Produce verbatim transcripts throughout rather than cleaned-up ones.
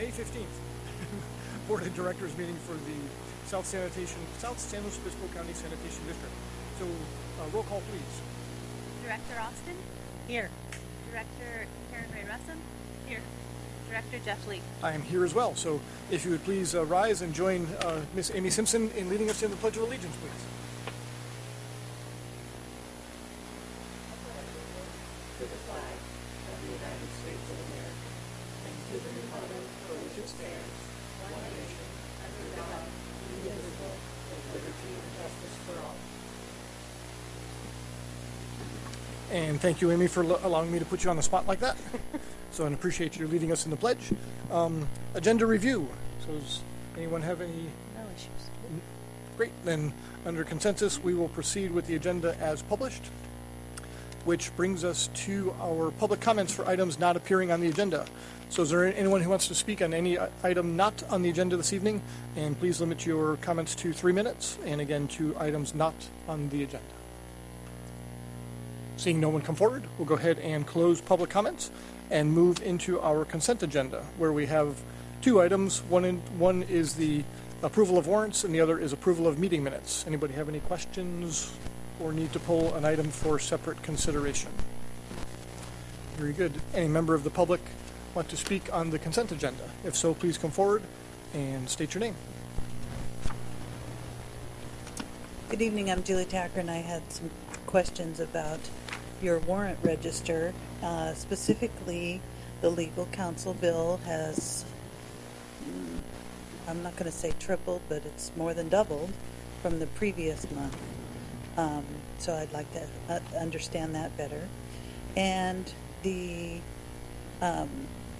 May fifteenth, Board of Directors meeting for the South Sanitation, South San Luis Obispo County Sanitation District. So, uh, roll call, please. Director Austin? Here. Director Karen Ray Russum? Here. Director Jeff Lee? I am here as well. So, if you would please uh, rise and join uh, Miss Amy Simpson in leading us in the Pledge of Allegiance, please. To the flag of the United States of America, and to the republic for which it stands, one nation, under God, indivisible, with liberty and justice for all. And thank you, Amy, for lo- allowing me to put you on the spot like that. So, I appreciate you leading us in the pledge. Um, agenda review. So, does anyone have any? No issues. Great. Then, under consensus, we will proceed with the agenda as published, which brings us to our public comments for items not appearing on the agenda. So is there anyone who wants to speak on any item not on the agenda this evening? And please limit your comments to three minutes, and again, to items not on the agenda. Seeing no one come forward, we'll go ahead and close public comments and move into our consent agenda, where we have two items. One, in, one is the approval of warrants, and the other is approval of meeting minutes. Anybody have any questions or need to pull an item for separate consideration? Very good. Any member of the public want to speak on the consent agenda? If so, please come forward and state your name. Good evening. I'm Julie Tacker, and I had some questions about your warrant register. Uh, specifically, the legal counsel bill has, mm, I'm not going to say tripled, but it's more than doubled from the previous month. Um, so I'd like to uh, understand that better. And the um,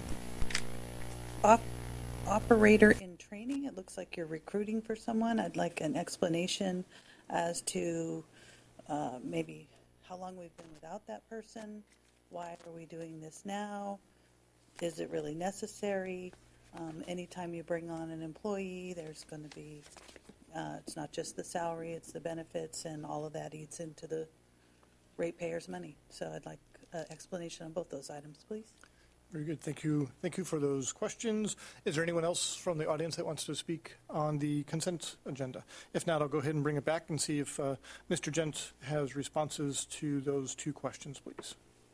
op- operator in training, it looks like you're recruiting for someone. I'd like an explanation as to uh, maybe how long we've been without that person. Why are we doing this now? Is it really necessary? Um, anytime you bring on an employee, there's going to be Uh, it's not just the salary, it's the benefits, and all of that eats into the ratepayers' money. So I'd like an explanation on both those items, please. Very good. Thank you. Thank you for those questions. Is there anyone else from the audience that wants to speak on the consent agenda? If not, I'll go ahead and bring it back and see if uh, Mister Gent has responses to those two questions, please.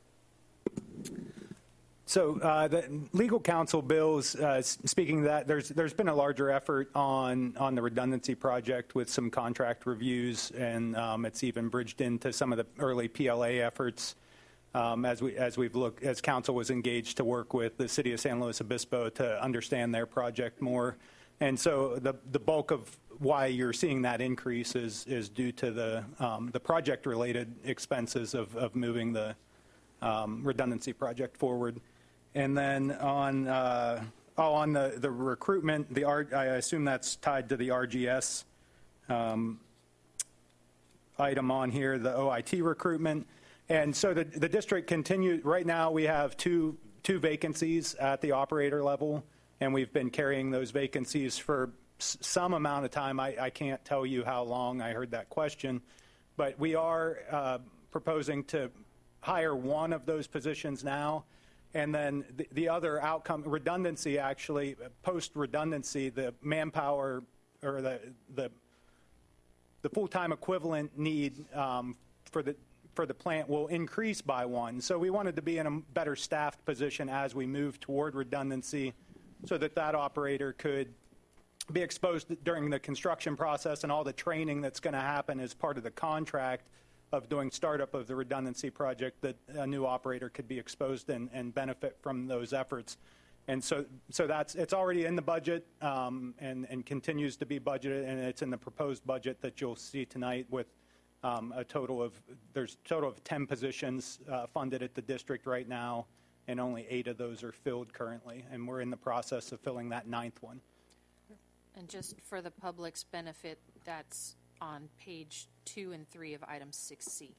So uh, the legal counsel bills, uh, speaking of that, there's there's been a larger effort on on the redundancy project with some contract reviews, and um, it's even bridged into some of the early P L A efforts um, as we as we've looked as counsel was engaged to work with the city of San Luis Obispo to understand their project more, and so the the bulk of why you're seeing that increase is is due to the um, the project related expenses of of moving the um, redundancy project forward. And then on uh, oh, on the, the recruitment, the R, I assume that's tied to the R G S um, item on here, the O I T recruitment. And so the, the district continues, right now we have two, two vacancies at the operator level, and we've been carrying those vacancies for s- some amount of time. I, I can't tell you how long. I heard that question. But we are uh, proposing to hire one of those positions now. And then the, the other outcome, redundancy actually, post-redundancy, the manpower or the the, the full-time equivalent need um, for the for the plant will increase by one. So we wanted to be in a better staffed position as we move toward redundancy so that that operator could be exposed during the construction process and all the training that's going to happen as part of the contract of doing startup of the redundancy project, that a new operator could be exposed and, and benefit from those efforts. And so so that's it's already in the budget um, and, and continues to be budgeted, and it's in the proposed budget that you'll see tonight with um, a total of, there's a total of ten positions uh, funded at the district right now, and only eight of those are filled currently, and we're in the process of filling that ninth one. And just for the public's benefit, that's on page two and three of item six C.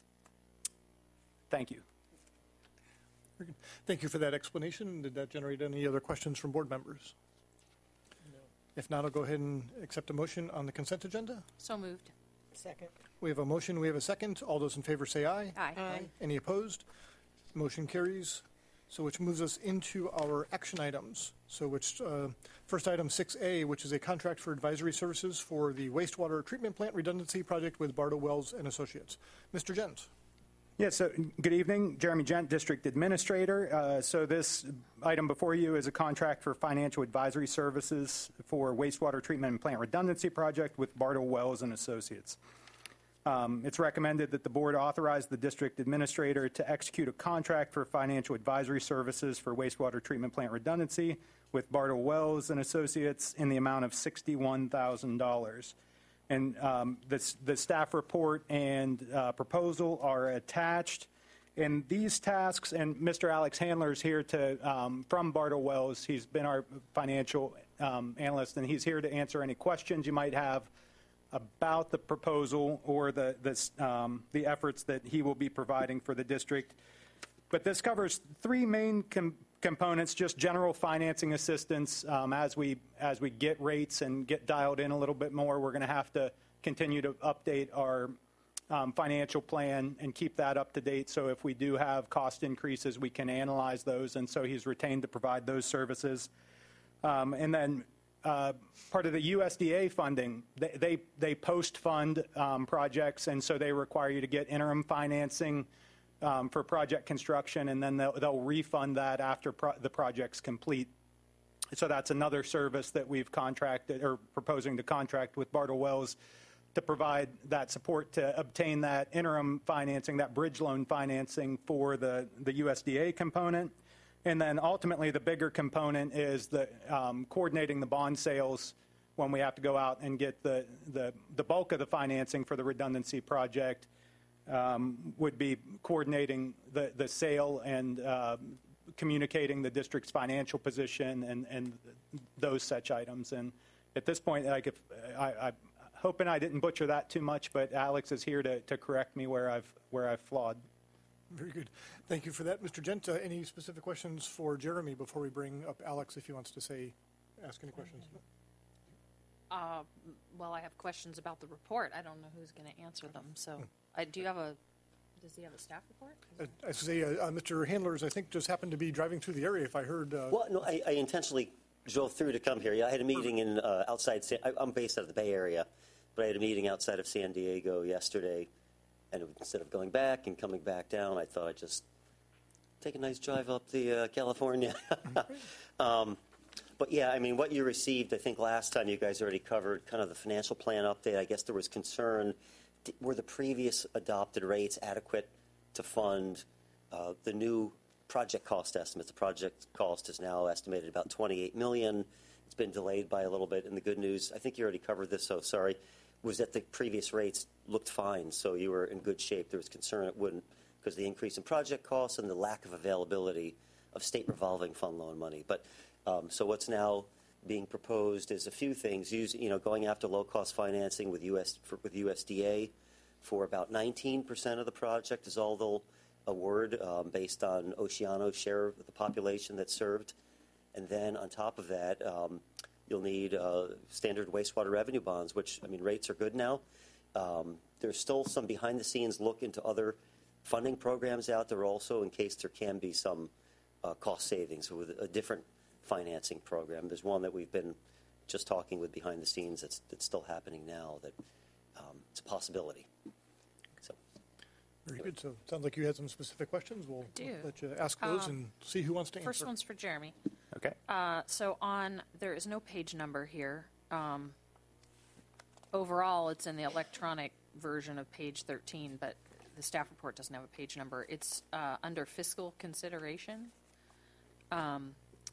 Thank you. Thank you for that explanation. Did that generate any other questions from board members? No. If not, I'll go ahead and accept a motion on the consent agenda. So moved. Second. We have a motion. We have a second. All those in favor say aye. Aye. Aye. Any opposed? Motion carries. So which moves us into our action items. So which, uh, first item six A, which is a contract for advisory services for the wastewater treatment plant redundancy project with Bardo Wells and Associates. Mister Jens. Yeah, so good evening. Jeremy Gent, District Administrator. Uh, so this item before you is a contract for financial advisory services for wastewater treatment and plant redundancy project with Bardo Wells and Associates. Um, it's recommended that the board authorize the district administrator to execute a contract for financial advisory services for wastewater treatment plant redundancy with Bardo Wells and Associates in the amount of sixty-one thousand dollars. And um, this, the staff report and uh, proposal are attached. And these tasks, and Mister Alex Handler is here to, um, from Bardo Wells. He's been our financial um, analyst, and he's here to answer any questions you might have about the proposal or the, the, um, the efforts that he will be providing for the district. But this covers three main com components, just general financing assistance. Um, as we as we get rates and get dialed in a little bit more, we're going to have to continue to update our um, financial plan and keep that up to date. So if we do have cost increases, we can analyze those. And so he's retained to provide those services. Um, and then uh, part of the U S D A funding, they they, they post fund um, projects, and so they require you to get interim financing Um, for project construction, and then they'll, they'll refund that after pro the project's complete. So that's another service that we've contracted or proposing to contract with Bardo Wells to provide that support to obtain that interim financing, that bridge loan financing for the, the U S D A component. And then ultimately the bigger component is the um, coordinating the bond sales when we have to go out and get the, the, the bulk of the financing for the redundancy project. Um, would be coordinating the, the sale and uh, communicating the district's financial position and, and those such items. And at this point, like if I, I'm hoping I didn't butcher that too much, but Alex is here to, to correct me where I've where I've flawed. Very good. Thank you for that, Mister Gent. Uh, any specific questions for Jeremy before we bring up Alex, if he wants to say, ask any questions? Uh, well, I have questions about the report. I don't know who's going to answer them. So, uh, do you have a? Does he have a staff report? Uh, I say, uh, uh, Mister Handlers, I think just happened to be driving through the area. If I heard. Uh, well, no, I, I intentionally drove through to come here. Yeah, I had a meeting in uh, outside. San, I, I'm based out of the Bay Area, but I had a meeting outside of San Diego yesterday, and instead of going back and coming back down, I thought I'd just take a nice drive up the uh, California. um, But, yeah, I mean, what you received, I think last time you guys already covered kind of the financial plan update. I guess there was concern, were the previous adopted rates adequate to fund uh, the new project cost estimates? The project cost is now estimated about twenty-eight million dollars. It's been delayed by a little bit. And the good news, I think you already covered this, so sorry, was that the previous rates looked fine, so you were in good shape. There was concern it wouldn't because of the increase in project costs and the lack of availability of state revolving fund loan money. But Um, so what's now being proposed is a few things. Use, you know, going after low-cost financing with U S for, with U S D A for about nineteen percent of the project is all they'll award um, based on Oceano's share of the population that's served. And then on top of that, um, you'll need uh, standard wastewater revenue bonds, which, I mean, rates are good now. Um, there's still some behind-the-scenes look into other funding programs out there also in case there can be some uh, cost savings with a different financing program. There's one that we've been just talking with behind the scenes that's, that's still happening now that um, it's a possibility. So, Very good. So it sounds like you had some specific questions. We'll, do. we'll let you ask those Um, and see who wants to First answer. one's for Jeremy. Okay. Uh, so on, there is no page number here. Um, overall, it's in the electronic version of page thirteen, but the staff report doesn't have a page number. It's uh, under fiscal consideration. Um,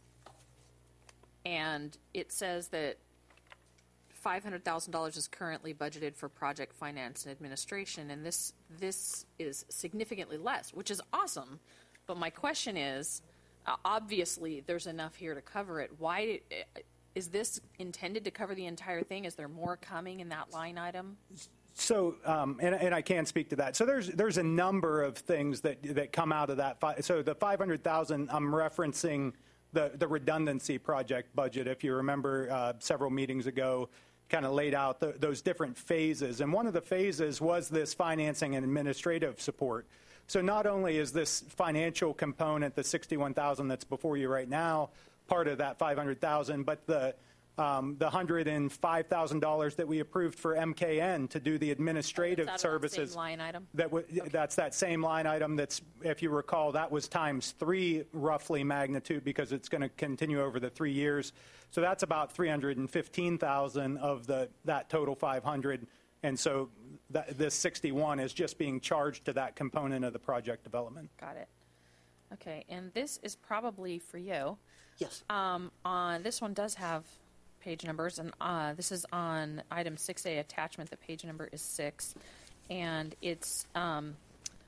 and it says that five hundred thousand dollars is currently budgeted for project finance and administration, and this this is significantly less, which is awesome. But my question is, uh, obviously there's enough here to cover it. Why uh, is this intended to cover the entire thing? Is there more coming in that line item? So, um, and, and I can speak to that. So there's there's a number of things that that come out of that. Fi- so the five hundred thousand, I'm referencing the the redundancy project budget. If you remember, uh, several meetings ago, kind of laid out the, those different phases. And one of the phases was this financing and administrative support. So not only is this financial component, the sixty-one thousand that's before you right now, part of that five hundred thousand, but the um, the one hundred five thousand dollars that we approved for M K N to do the administrative That's out of that services. same line item? That w- That's that same line item that's, if you recall, that was times three roughly magnitude because it's going to continue over the three years. So that's about three hundred fifteen thousand of the that total five hundred. And so that, this sixty-one is just being charged to that component of the project development. Got it. Okay, and this is probably for you. Yes. Um, on this one does have page numbers, and uh, this is on item six A attachment. The page number is six, and it's um,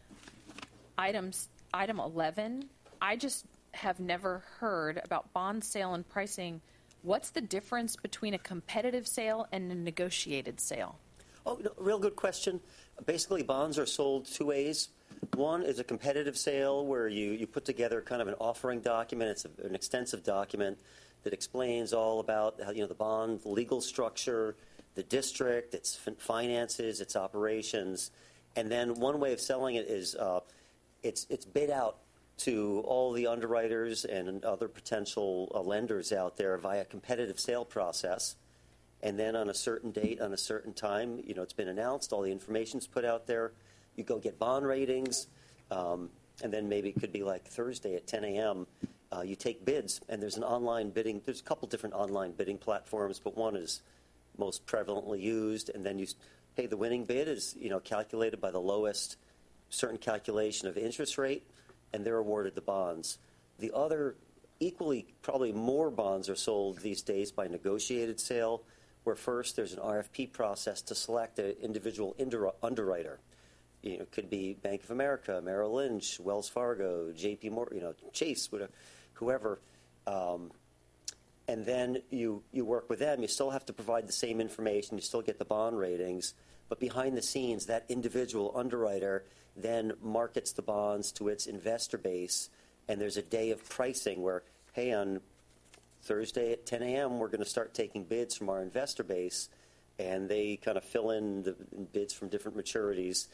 items item eleven. I just have never heard about bond sale and pricing. What's the difference between a competitive sale and a negotiated sale? Oh, no, real good question. Basically, bonds are sold two ways. One is a competitive sale where you, you put together kind of an offering document. It's a, an extensive document that explains all about how, you know, the bond, the legal structure, the district, its fin- finances, its operations. And then one way of selling it is uh, it's, it's bid out to all the underwriters and other potential uh, lenders out there via competitive sale process. And then on a certain date, on a certain time, you know, it's been announced, all the information's put out there. You go get bond ratings, um, and then maybe it could be like Thursday at ten a.m. Uh, you take bids, and there's an online bidding. There's a couple different online bidding platforms, but one is most prevalently used. And then you pay the winning bid is, you know, calculated by the lowest certain calculation of interest rate, and they're awarded the bonds. The other, equally, probably more bonds are sold these days by negotiated sale, where first there's an R F P process to select an individual underwriter. You know, it could be Bank of America, Merrill Lynch, Wells Fargo, J P Morgan, you know, Chase, whatever, whoever. Um, and then you, you work with them. You still have to provide the same information. You still get the bond ratings. But behind the scenes, that individual underwriter then markets the bonds to its investor base. And there's a day of pricing where, hey, on Thursday at ten a.m., we're going to start taking bids from our investor base. And they kind of fill in the bids from different maturities.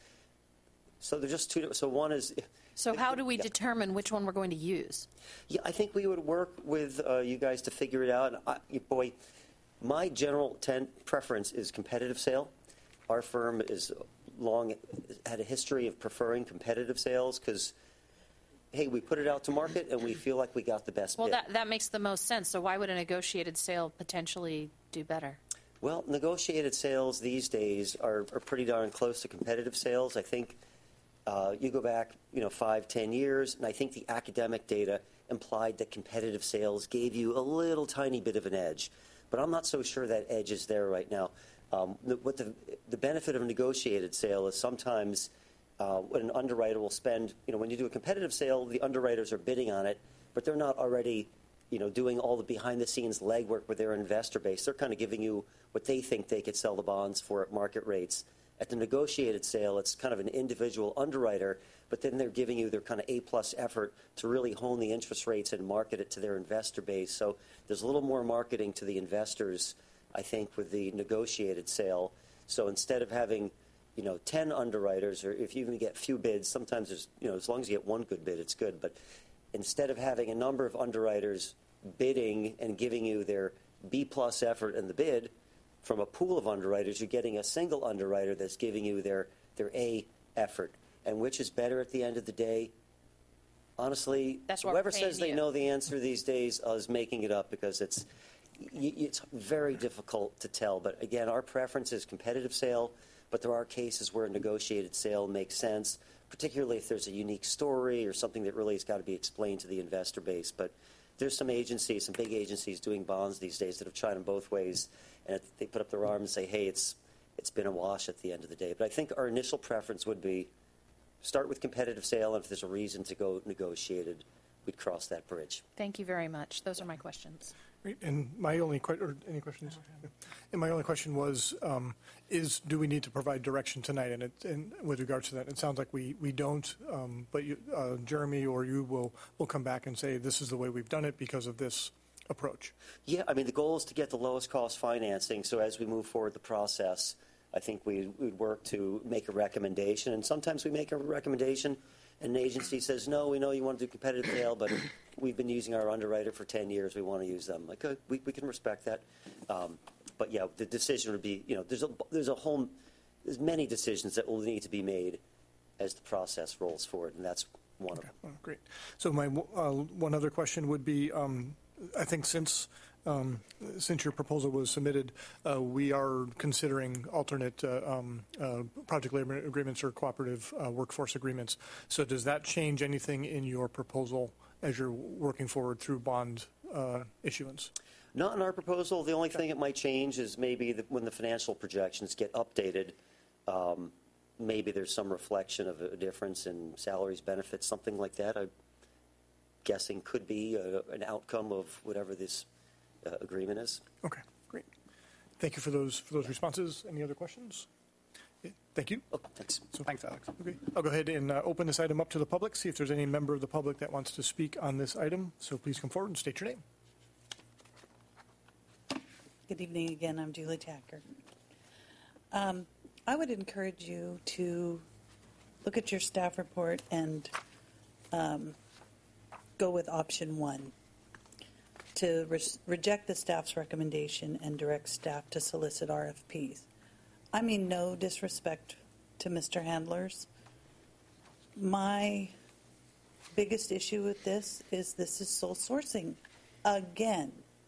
So they're just two. So one is. So how do we yeah. determine which one we're going to use? Yeah, I think we would work with uh, you guys to figure it out. And I, boy, my general ten, preference is competitive sale. Our firm is long had a history of preferring competitive sales because, hey, we put it out to market and we feel like we got the best Well, bid. that that makes the most sense. So why would a negotiated sale potentially do better? Well, negotiated sales these days are, are pretty darn close to competitive sales. I think. Uh, you go back, you know, five, ten years, and I think the academic data implied that competitive sales gave you a little tiny bit of an edge. But I'm not so sure that edge is there right now. Um, the, what the, the benefit of a negotiated sale is sometimes uh, when an underwriter will spend, you know, when you do a competitive sale, the underwriters are bidding on it, but they're not already, you know, doing all the behind-the-scenes legwork with their investor base. They're kind of giving you what they think they could sell the bonds for at market rates. At the negotiated sale, it's kind of an individual underwriter, but then they're giving you their kind of A-plus effort to really hone the interest rates and market it to their investor base. So there's a little more marketing to the investors, I think, with the negotiated sale. So instead of having, you know, ten underwriters, or if you even get few bids, sometimes there's, you know, as long as you get one good bid, it's good. But instead of having a number of underwriters bidding and giving you their B-plus effort in the bid, from a pool of underwriters, you're getting a single underwriter that's giving you their, their A effort. And which is better at the end of the day? Honestly, That's what whoever we're paying says they you. know the answer these days uh, is making it up because it's, y- it's very difficult to tell. But again, our preference is competitive sale, but there are cases where a negotiated sale makes sense, particularly if there's a unique story or something that really has got to be explained to the investor base. But there's some agencies, some big agencies doing bonds these days that have tried them both ways. And they put up their arm and say, hey, it's it's been a wash at the end of the day. But I think our initial preference would be start with competitive sale, and if there's a reason to go negotiated, we'd cross that bridge. Thank you very much. Those are my questions. Great. And my only question, or any questions? And my only question was, um, is do we need to provide direction tonight? And, it, and with regards to that, it sounds like we, we don't, um, but you, uh, Jeremy or you will, will come back and say this is the way we've done it because of this approach. Yeah, I mean, the goal is to get the lowest cost financing. So as we move forward the process, I think we would work to make a recommendation. And sometimes we make a recommendation and an agency says, no, we know you want to do competitive sale, but we've been using our underwriter for ten years, we want to use them. Like, uh, we, we can respect that. Um, but yeah, the decision would be, you know, there's a, there's a whole, there's many decisions that will need to be made as the process rolls forward, and that's one Okay. of them. Oh, great. So my uh, one other question would be, um, I think since um, since your proposal was submitted, uh, we are considering alternate uh, um, uh, project labor agreements or cooperative uh, workforce agreements. So does that change anything in your proposal as you're working forward through bond uh, issuance? Not in our proposal. The only thing it might change is maybe the, when the financial projections get updated, um, maybe there's some reflection of a difference in salaries, benefits, something like that. I'm guessing could be a, an outcome of whatever this uh, agreement is. Okay, great. Thank you for those for those responses. Any other questions? Yeah, thank you. Oh, thanks. So, Thanks, Alex. Okay, I'll go ahead and uh, open this item up to the public, see if there's any member of the public that wants to speak on this item. So please come forward and state your name. Good evening again. I'm Julie Tacker. Um, I would encourage you to look at your staff report and um, go with option one, to re- reject the staff's recommendation and direct staff to solicit R F Ps. I mean, no disrespect to Mister Handlers. My biggest issue with this is this is sole sourcing again.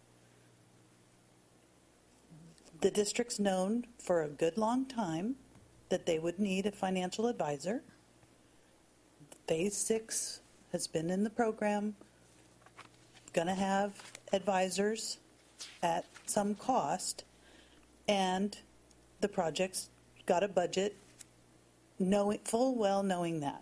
The district's known for a good long time that they would need a financial advisor. Phase six has been in the program, going to have advisors at some cost, and the project's got a budget, knowing, full well knowing that.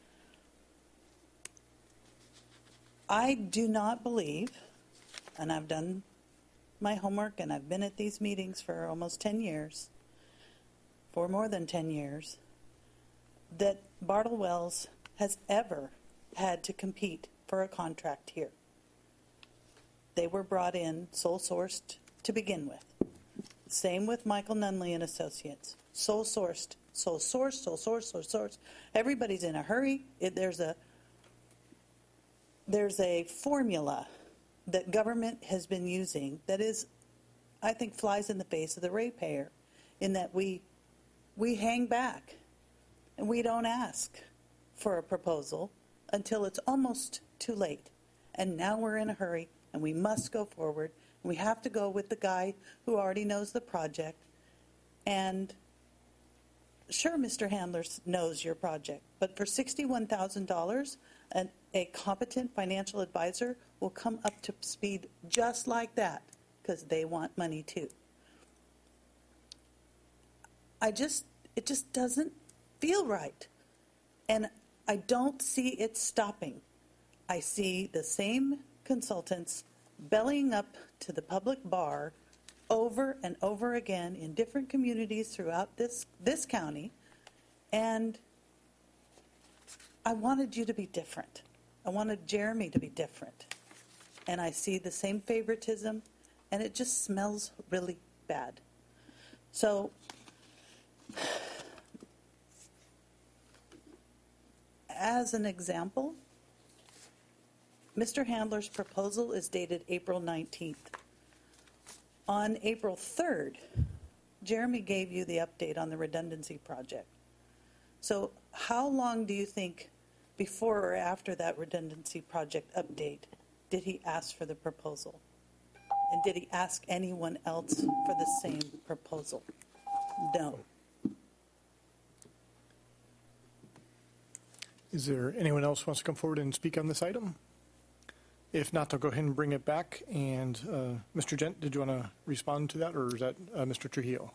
I do not believe, and I've done my homework and I've been at these meetings for almost ten years, for more than ten years, that Bartle Wells has ever had to compete for a contract here. They were brought in sole sourced to begin with. Same with Michael Nunley and Associates. Sole sourced, sole sourced, sole sourced, sole sourced. Everybody's in a hurry. It, there's a there's a formula that government has been using that is, I think, flies in the face of the ratepayer, in that we we hang back and we don't ask for a proposal until it's almost too late. And now we're in a hurry and we must go forward. And we have to go with the guy who already knows the project. And sure, Mister Handler knows your project, but for sixty-one thousand dollars, an, a competent financial advisor will come up to speed just like that, because they want money too. I just, it just doesn't feel right. And I don't see it stopping. I see the same consultants bellying up to the public bar over and over again in different communities throughout this, this county. And I wanted you to be different. I wanted Jeremy to be different. And I see the same favoritism, and it just smells really bad. So, as an example, Mister Handler's proposal is dated April nineteenth. On April third, Jeremy gave you the update on the redundancy project. So how long do you think before or after that redundancy project update did he ask for the proposal? And did he ask anyone else for the same proposal? No. Is there anyone else who wants to come forward and speak on this item? If not, I'll go ahead and bring it back. And uh, Mister Gent, did you want to respond to that, or is that uh, Mister Trujillo?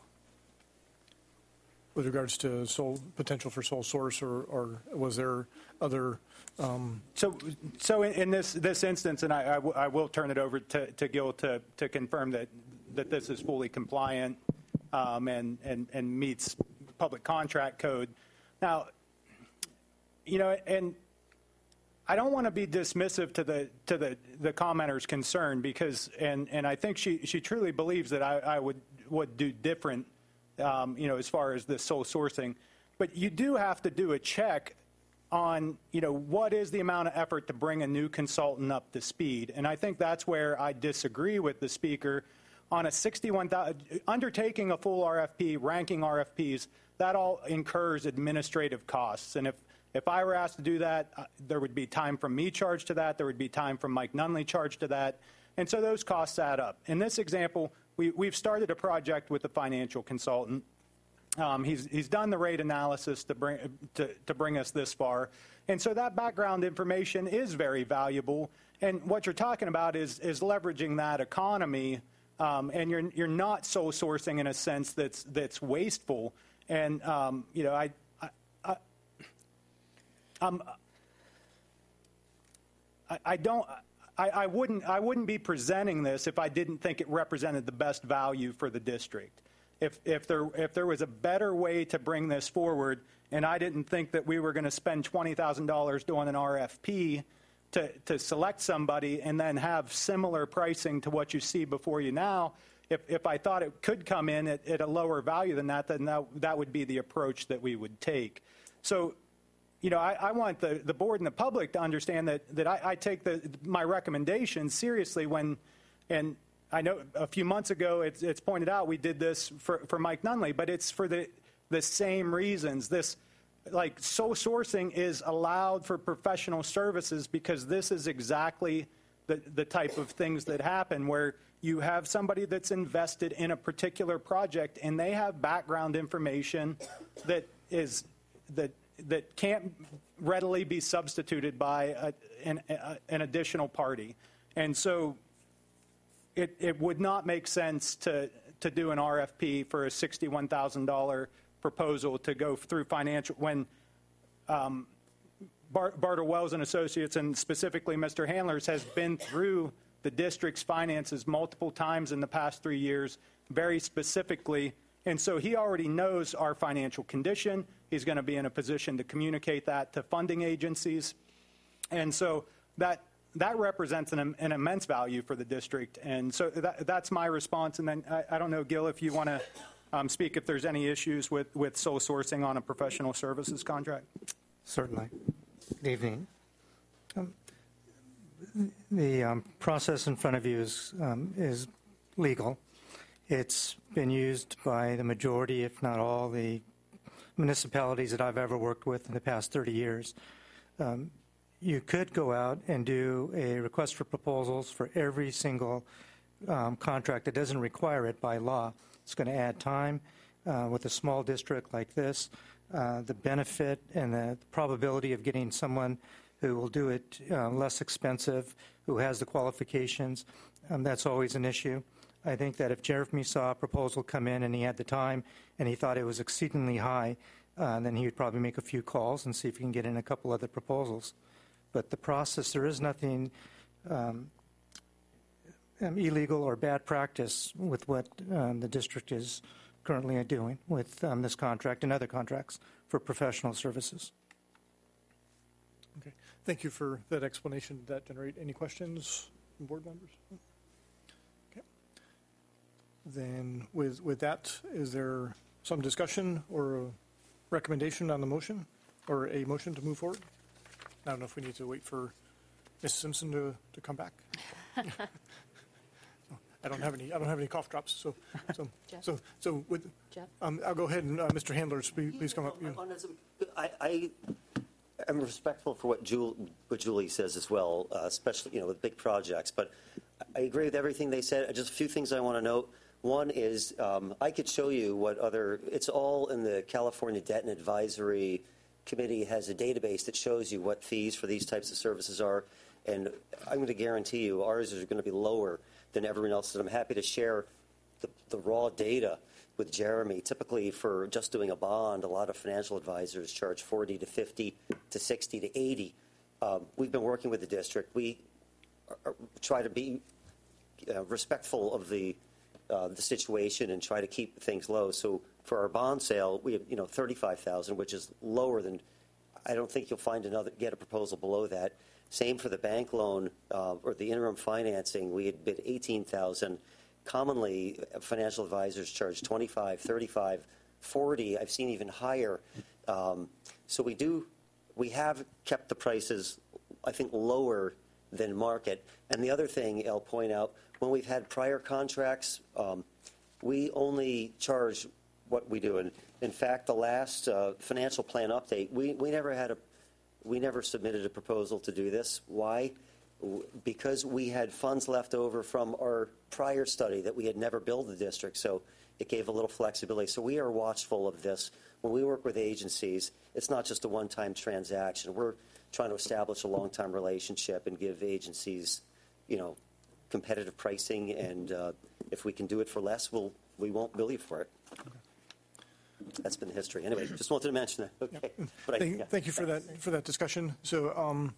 With regards to sole, potential for sole source, or, or was there other? Um, So, so in, in this this instance, and I, I, w- I will turn it over to, to Gil to, to confirm that, that this is fully compliant um, and, and, and meets public contract code. Now, you know, and I don't want to be dismissive to the to the, the commenter's concern, because, and, and I think she, she truly believes that I, I would would do different, um, you know, as far as the sole sourcing. But you do have to do a check on, you know, what is the amount of effort to bring a new consultant up to speed. And I think that's where I disagree with the speaker. On a sixty-one thousand, undertaking a full R F P, ranking R F Ps, that all incurs administrative costs. And if, if I were asked to do that, uh, there would be time from me charged to that. There would be time from Mike Nunley charged to that. And so those costs add up. In this example, we, we've started a project with a financial consultant. Um, he's, he's done the rate analysis to bring, to, to bring us this far. And so that background information is very valuable. And what you're talking about is, is leveraging that economy, um, and you're, you're not sole sourcing in a sense that's, that's wasteful. And, um, you know, I, I, I, um, I, I don't... I, I wouldn't. I wouldn't be presenting this if I didn't think it represented the best value for the district. If if there if there was a better way to bring this forward, and I didn't think that we were going to spend twenty thousand dollars doing an R F P to to select somebody and then have similar pricing to what you see before you now. If if I thought it could come in at, at a lower value than that, then that that would be the approach that we would take. So. You know, I, I want the, the board and the public to understand that, that I, I take the, my recommendations seriously when, and I know a few months ago it's, it's pointed out we did this for, for Mike Nunley, but it's for the, the same reasons. This, like, sole sourcing is allowed for professional services because this is exactly the, the type of things that happen where you have somebody that's invested in a particular project and they have background information that is, that that can't readily be substituted by a, an, a, an additional party. And so it, it would not make sense to, to do an R F P for a sixty-one thousand dollars proposal to go through financial, when um, Bar, Bartle Wells and Associates, and specifically Mister Handlers, has been through the district's finances multiple times in the past three years, very specifically. And so he already knows our financial condition. He's going to be in a position to communicate that to funding agencies. And so that that represents an, an immense value for the district. And so that, that's my response. And then I, I don't know, Gil, if you want to um, speak if there's any issues with, with sole sourcing on a professional services contract. Certainly. Good evening. Um, the um, process in front of you is, um, is legal. It's been used by the majority, if not all, the municipalities that I've ever worked with in the past thirty years. Um, you could go out and do a request for proposals for every single um, contract that doesn't require it by law. It's going to add time. Uh, with a small district like this, uh, the benefit and the probability of getting someone who will do it uh, less expensive, who has the qualifications, um, that's always an issue. I think that if Jeremy saw a proposal come in and he had the time and he thought it was exceedingly high, uh, then he would probably make a few calls and see if he can get in a couple other proposals. But the process, there is nothing um, um, illegal or bad practice with what um, the district is currently doing with um, this contract and other contracts for professional services. Okay. Thank you for that explanation. Did that generate any questions from board members? Then with, with that, is there some discussion or a recommendation on the motion or a motion to move forward? I don't know if we need to wait for Miz Simpson to, to come back. I don't have any, I don't have any cough drops. So, so, so, so with, um, I'll go ahead and uh, Mister Handlers, please, please come up. You. I, I am respectful for what, Jul, what Julie says as well, uh, especially, you know, with big projects, but I agree with everything they said. Just a few things I want to note. One is um, I could show you what other, it's all in the California Debt and Advisory Committee has a database that shows you what fees for these types of services are. And I'm going to guarantee you ours are going to be lower than everyone else. And I'm happy to share the, the raw data with Jeremy. Typically for just doing a bond, a lot of financial advisors charge forty to fifty to sixty to eighty. Um, we've been working with the district. We are, are, try to be uh, respectful of the Uh, the situation and try to keep things low. So for our bond sale, we have, you know, thirty-five thousand, which is lower than, I don't think you'll find another, get a proposal below that. Same for the bank loan uh, or the interim financing. We had bid eighteen thousand. Commonly, financial advisors charge twenty-five, thirty-five, forty. I've seen even higher. Um, so we do we have kept the prices, I think, lower than market. And the other thing I'll point out, when we've had prior contracts, um, we only charge what we do. And in fact, the last uh, financial plan update, we, we never had a, we never submitted a proposal to do this. Why? W- Because we had funds left over from our prior study that we had never billed the district, so it gave a little flexibility. So we are watchful of this. When we work with agencies, it's not just a one-time transaction. We're trying to establish a long-term relationship and give agencies, you know, competitive pricing. And uh, if we can do it for less, we'll we won't bill you for it. That's been the history. Anyway, just wanted to mention that. Okay. Yep. But I, Thank, yeah. thank you for that for that discussion. So, um,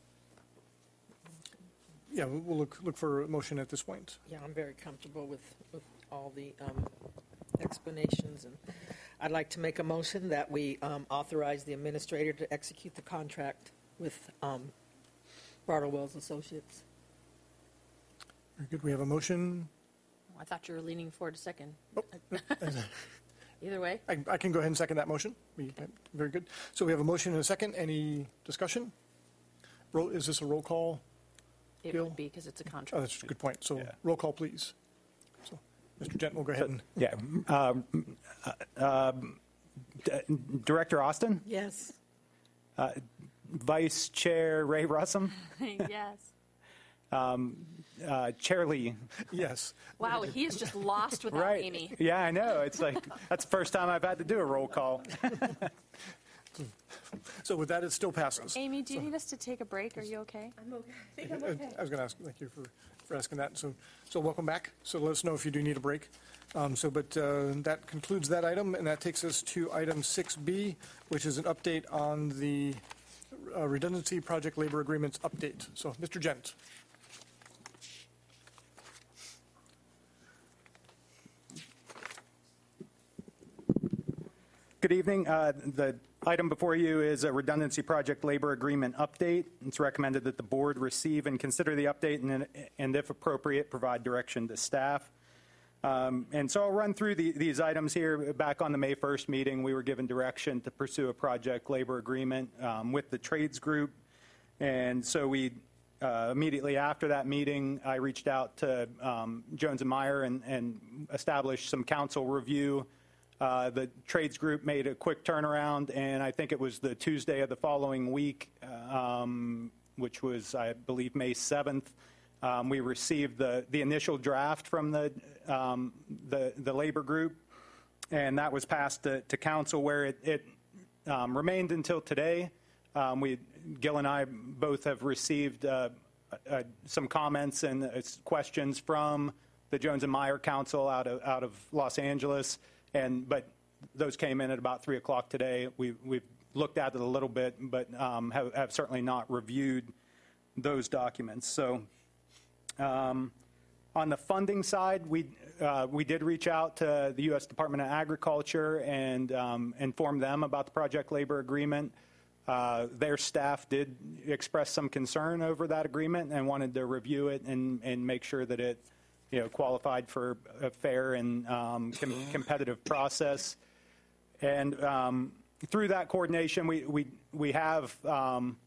yeah, we'll we'll look look for a motion at this point. Yeah, I'm very comfortable with, with all the um, explanations, and I'd like to make a motion that we um, authorize the administrator to execute the contract with um, Bartle Wells Associates. Very good. We have a motion. I thought you were leaning forward a second. Oh, Either way. I, I can go ahead and second that motion. We, very good. So we have a motion and a second. Any discussion? Roll, is this a roll call? It Gil? would be because it's a Oh, contract. that's a good point. So Yeah. roll call, please. So, Mister Gent will go ahead and. Yeah. Um, uh, um, D- Director Austin, Yes. Vice Chair Ray Russum, Yes. uh, Chair Lee. Yes. Wow, he is just lost without Right. Amy. Yeah, I know. It's like, that's the first time I've had to do a roll call. So with that, it still passes. Amy, do you need us to take a break? Are you okay? I'm okay. I think I'm I okay. I was going to ask, thank you for, for asking that. So, so welcome back. So let us know if you do need a break. Um, so, but uh, that concludes that item, and that takes us to item six B, which is an update on the uh, redundancy project labor agreements update. So, Mister Gent. Good evening. Uh, The item before you is a redundancy project labor agreement update. It's recommended that the board receive and consider the update and, and if appropriate, provide direction to staff. Um, And so I'll run through the- these items here. Back on the May first meeting, we were given direction to pursue a project labor agreement um, with the trades group. And so we, uh, immediately after that meeting, I reached out to um, Jones and Meyer and, and established some council review. Uh, the trades group made a quick turnaround, and I think it was the Tuesday of the following week, um, which was, I believe, May seventh. Um, we received the, the initial draft from the, um, the the labor group, and that was passed to, to council, where it, it um, remained until today. Um, we, Gil and I both have received uh, uh, some comments and uh, questions from the Jones and Meyer Council out of out of Los Angeles. And but those came in at about three o'clock today. We we've looked at it a little bit, but um, have, have certainly not reviewed those documents. So um, on the funding side, we uh, we did reach out to the U S Department of Agriculture and um, inform them about the project labor agreement. Uh, their staff did express some concern over that agreement and wanted to review it and and make sure that it, you know, qualified for a fair and um, com- competitive process. And um, through that coordination, we we we have um,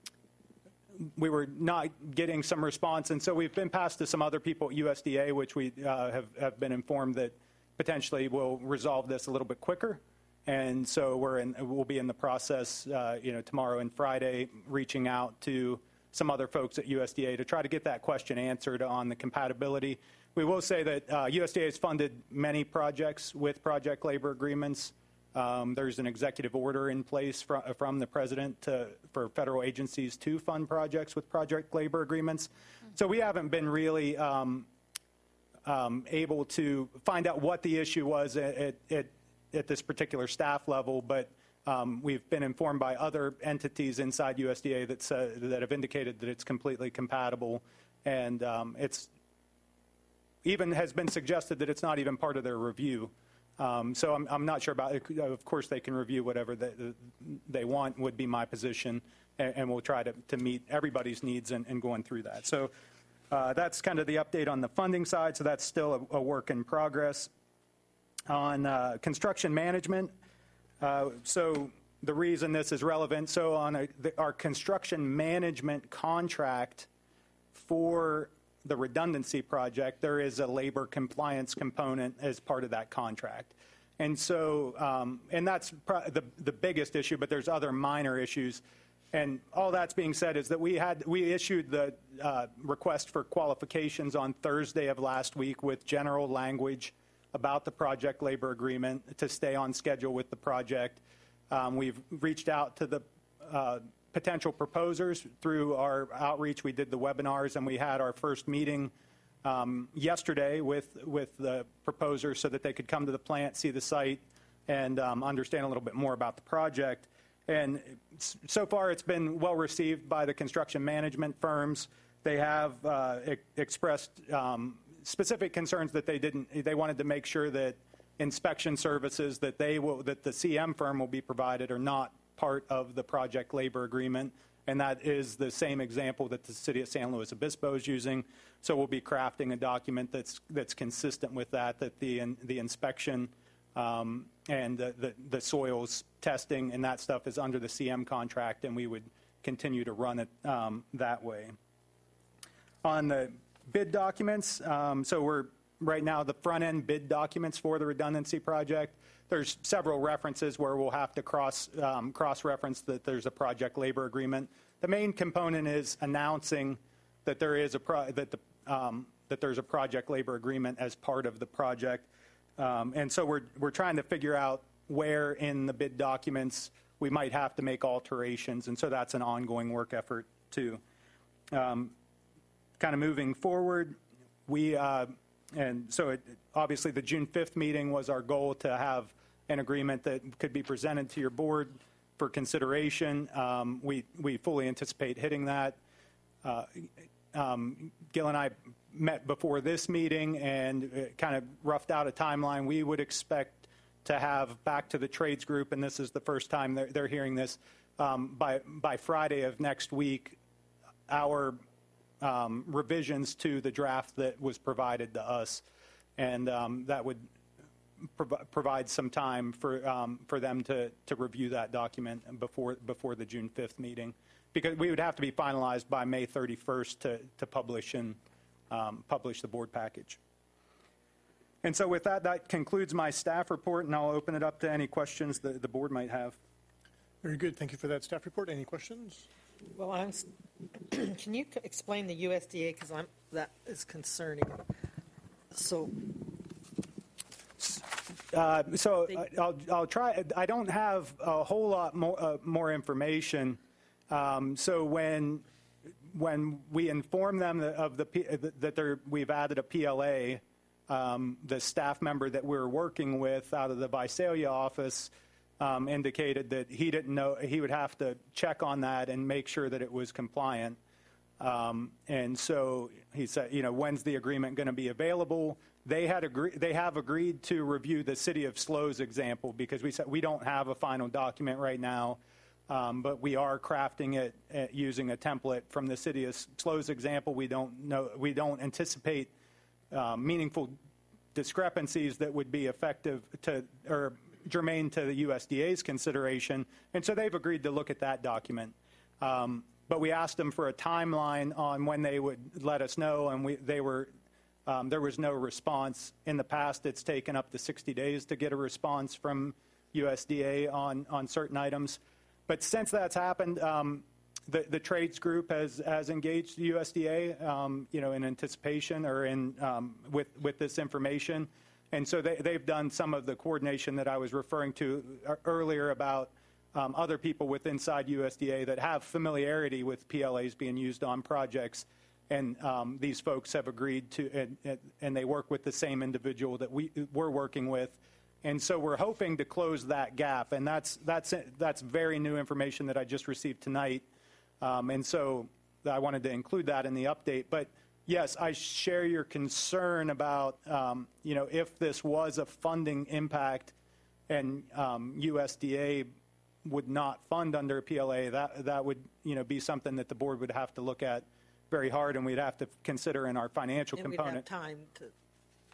we were not getting some response, and so we've been passed to some other people at U S D A, which we uh, have have been informed that potentially will resolve this a little bit quicker. And so we're in, we'll be in the process, uh, you know, tomorrow and Friday, reaching out to some other folks at U S D A to try to get that question answered on the compatibility. We will say that uh, U S D A has funded many projects with project labor agreements. Um, there's an executive order in place from, from the president to, for federal agencies to fund projects with project labor agreements. So we haven't been really um, um, able to find out what the issue was at, at, at this particular staff level, but Um, we've been informed by other entities inside U S D A that, uh, that have indicated that it's completely compatible, and um, it's even has been suggested that it's not even part of their review. Um, so I'm, I'm not sure about it. Of course, they can review whatever they, they want, would be my position, and, and we'll try to, to meet everybody's needs in, in going through that. So uh, that's kind of the update on the funding side, so that's still a, a work in progress. On uh, construction management, Uh, so the reason this is relevant, so on a, the, our construction management contract for the redundancy project, there is a labor compliance component as part of that contract. And so, um, and that's pro- the, the biggest issue, but there's other minor issues. And all that's being said is that we had we issued the uh, request for qualifications on Thursday of last week with general language about the project labor agreement to stay on schedule with the project. Um, we've reached out to the uh, potential proposers through our outreach. We did the webinars, and we had our first meeting um, yesterday with with the proposers so that they could come to the plant, see the site, and um, understand a little bit more about the project. And so far, it's been well received by the construction management firms. They have uh, e- expressed um, specific concerns that they didn't. They wanted to make sure that inspection services that they will, that the C M firm will be provided, are not part of the project labor agreement. And that is the same example that the city of San Luis Obispo is using. So we'll be crafting a document that's that's consistent with that. That the in, the inspection. Um, and the, the, the soils testing and that stuff is under the C M contract, and we would continue to run it um, that way. On the bid documents, um, so we're right now the front-end bid documents for the redundancy project. There's several references where we'll have to cross um, cross-reference that there's a project labor agreement. The main component is announcing that there is a pro- that the um, that there's a project labor agreement as part of the project. Um, and so we're we're trying to figure out where in the bid documents we might have to make alterations, and so that's an ongoing work effort too. Um, kind of moving forward, we uh, and so it, obviously the June fifth meeting was our goal to have an agreement that could be presented to your board for consideration. Um, we we fully anticipate hitting that. Uh, um, Gil and I met before this meeting and kind of roughed out a timeline. We would expect to have back to the trades group, and this is the first time they're, they're hearing this, um, by by Friday of next week, our um, revisions to the draft that was provided to us, and um, that would prov- provide some time for um, for them to to review that document before before the June fifth meeting, because we would have to be finalized by May thirty-first to to publish and Um, publish the board package. And so with that, that concludes my staff report, and I'll open it up to any questions that the board might have. Very good. Thank you for that staff report. Any questions? Well, I'm, can you explain the U S D A, because I'm that is concerning. So, uh, so I'll I'll try. I don't have a whole lot more uh, more information. Um, so when when we inform them of the that they're, we've added a P L A, um, the staff member that we're working with out of the Visalia office um, indicated that he didn't know, he would have to check on that and make sure that it was compliant. Um, and so he said, you know, when's the agreement going to be available? They had agree, they have agreed to review the City of SLO's example, because we said we don't have a final document right now. Um, but we are crafting it uh, using a template from the City of SLO's example. We don't know, we don't anticipate uh, meaningful discrepancies that would be effective to or germane to the U S D A's consideration, and so they've agreed to look at that document. Um, but we asked them for a timeline on when they would let us know, and we they were um, there was no response. In the past, it's taken up to sixty days to get a response from U S D A on on certain items. But since that's happened, um, the, the trades group has, has engaged the U S D A, um, you know, in anticipation or in um, with with this information, and so they, they've done some of the coordination that I was referring to earlier about um, other people with inside U S D A that have familiarity with P L As being used on projects, and um, these folks have agreed to, and, and they work with the same individual that we we're working with. And so we're hoping to close that gap, and that's that's that's very new information that I just received tonight. Um, and so I wanted to include that in the update. But yes, I share your concern about um, you know, if this was a funding impact, and um, U S D A would not fund under a P L A, that that would you know be something that the board would have to look at very hard, and we'd have to consider in our financial and component. we'd have time to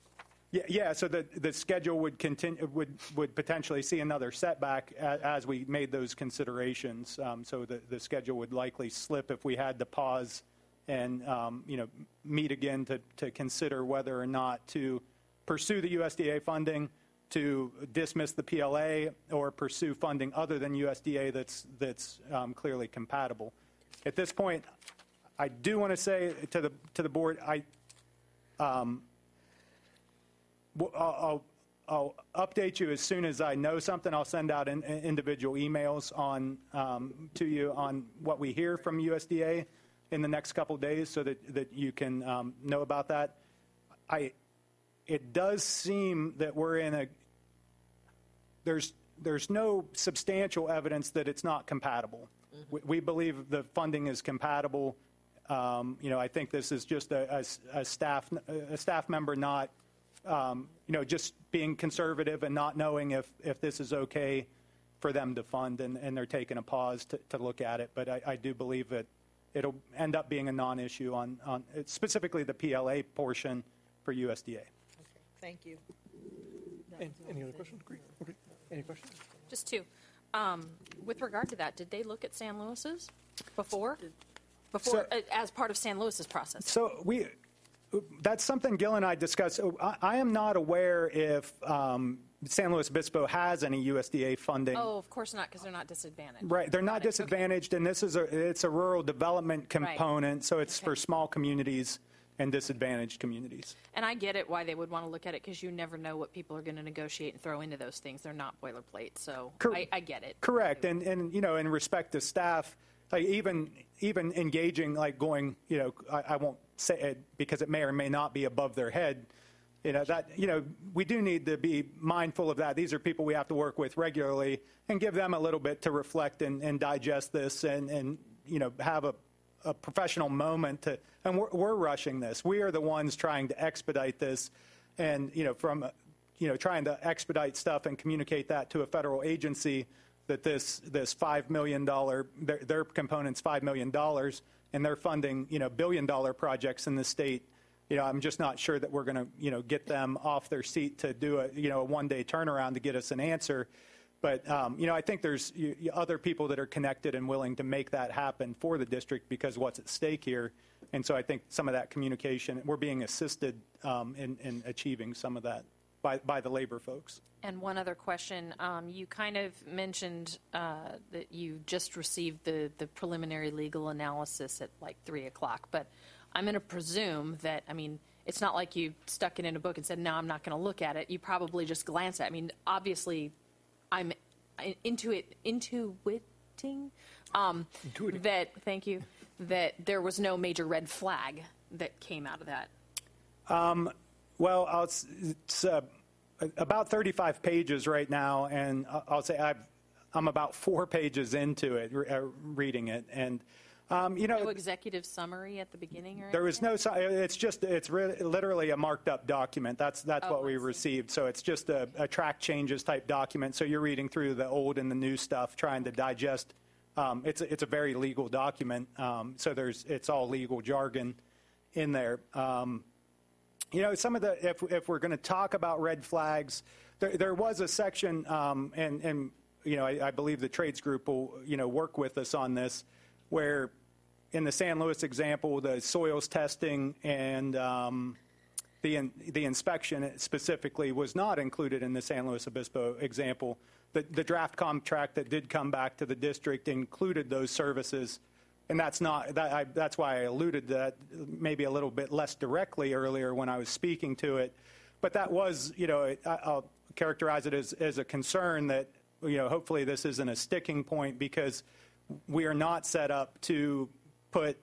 Yeah, yeah. So the the schedule would continue would would potentially see another setback as, as we made those considerations. Um, so the the schedule would likely slip if we had to pause and um, you know meet again to to consider whether or not to pursue the U S D A funding, to dismiss the P L A, or pursue funding other than U S D A that's that's um, clearly compatible. At this point, I do want to say to the to the board, I. Um, I'll, I'll update you as soon as I know something. I'll send out in, in individual emails on um, to you on what we hear from U S D A in the next couple of days, so that, that you can um, know about that. I, it does seem that we're in a there's there's no substantial evidence that it's not compatible. Mm-hmm. we, we believe the funding is compatible. Um, you know, I think this is just a, a, a staff a staff member not. Um, you know, just being conservative and not knowing if, if this is okay for them to fund, and, and they're taking a pause to, to look at it. But I, I do believe that it'll end up being a non-issue on, on specifically the P L A portion for U S D A. Okay, thank you. And, any other questions? Great. Okay. Any questions? Just two. Um, with regard to that, did they look at San Luis's before? Before, So- uh, as part of San Luis's process? So we, that's something Gil and I discussed. I, I am not aware if um, San Luis Obispo has any U S D A funding. Oh, of course not, because they're not disadvantaged. Right, they're not Got it. disadvantaged, and this is a it's a rural development component, so it's Okay. for small communities and disadvantaged communities. And I get it why they would want to look at it, because you never know what people are going to negotiate and throw into those things. They're not boilerplate, so Cor- I, I get it. Correct, and and you know, in respect to staff, like even even engaging, like going, you know, I, I won't say it because it may or may not be above their head. You know, that, you know, we do need to be mindful of that. These are people we have to work with regularly, and give them a little bit to reflect and, and digest this, and, and, you know, have a, a professional moment to, and we're, we're rushing this. We are the ones trying to expedite this, and, you know, from, you know, trying to expedite stuff and communicate that to a federal agency that this, this five million dollars, their, their component's five million dollars, and they're funding, you know, billion dollar projects in the state. You know, I'm just not sure that we're going to, you know, get them off their seat to do a, you know, a one-day turnaround to get us an answer. But, um, you know, I think there's you, you other people that are connected and willing to make that happen for the district because of what's at stake here. And so I think some of that communication, we're being assisted um, in, in achieving some of that by, by the labor folks. And one other question. Um, you kind of mentioned uh, that you just received the, the preliminary legal analysis at like three o'clock, but I'm going to presume that, I mean, it's not like you stuck it in a book and said, no, I'm not going to look at it. You probably just glanced at it. I mean, obviously, I'm into it, intuiting um, Intuiting. that, thank you, that there was no major red flag that came out of that. Um, well, I'll, it's uh, about thirty-five pages right now, and I'll say I've, I'm about four pages into it, uh, reading it, and um, you know, No executive summary at the beginning, or there was no. It's just it's really, literally a marked up document. That's that's Oh, what we I see. received. So it's just a, a track changes type document. So you're reading through the old and the new stuff, trying to digest. Um, it's a, it's a very legal document. Um, so there's it's all legal jargon in there. Um, You know, some of the, if, if we're going to talk about red flags, there, there was a section, um, and, and, you know, I, I believe the trades group will, you know, work with us on this, where in the San Luis example, the soils testing and um, the, in, the inspection specifically was not included in the San Luis Obispo example. The, the draft contract that did come back to the district included those services. And that's not that. I, that's why I alluded to that maybe a little bit less directly earlier when I was speaking to it. But that was, you know, I, I'll characterize it as, as a concern that, you know, hopefully this isn't a sticking point, because we are not set up to put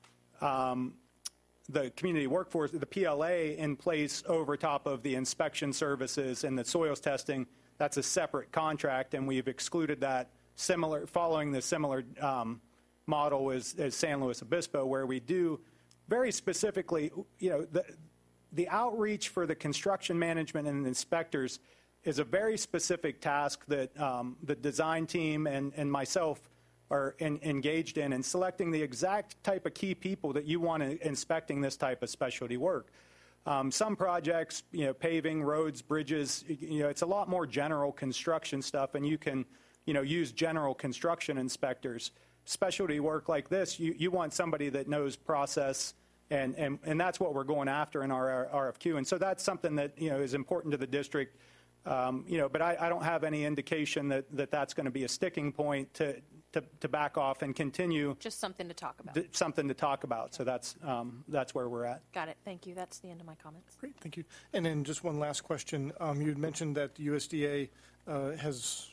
um, the community workforce, the P L A, in place over top of the inspection services and the soils testing. That's a separate contract, and we've excluded that, similar following the similar. Um, model is, is San Luis Obispo, where we do very specifically, you know, the, the outreach for the construction management and the inspectors is a very specific task that um, the design team and, and myself are in, engaged in, and selecting the exact type of key people that you want in, inspecting this type of specialty work. Um, some projects, you know, paving, roads, bridges, you know, it's a lot more general construction stuff, and you can, you know, use general construction inspectors. Specialty work like this, you, you want somebody that knows process, and, and, and that's what we're going after in our R F Q. And so that's something that, you know, is important to the district. Um, you know, but I, I don't have any indication that, that that's going to be a sticking point to, to, to back off and continue. Just something to talk about. Th- something to talk about. So that's um, that's where we're at. Got it. Thank you. That's the end of my comments. Great, thank you. And then just one last question. Um, you had mentioned that the U S D A uh, has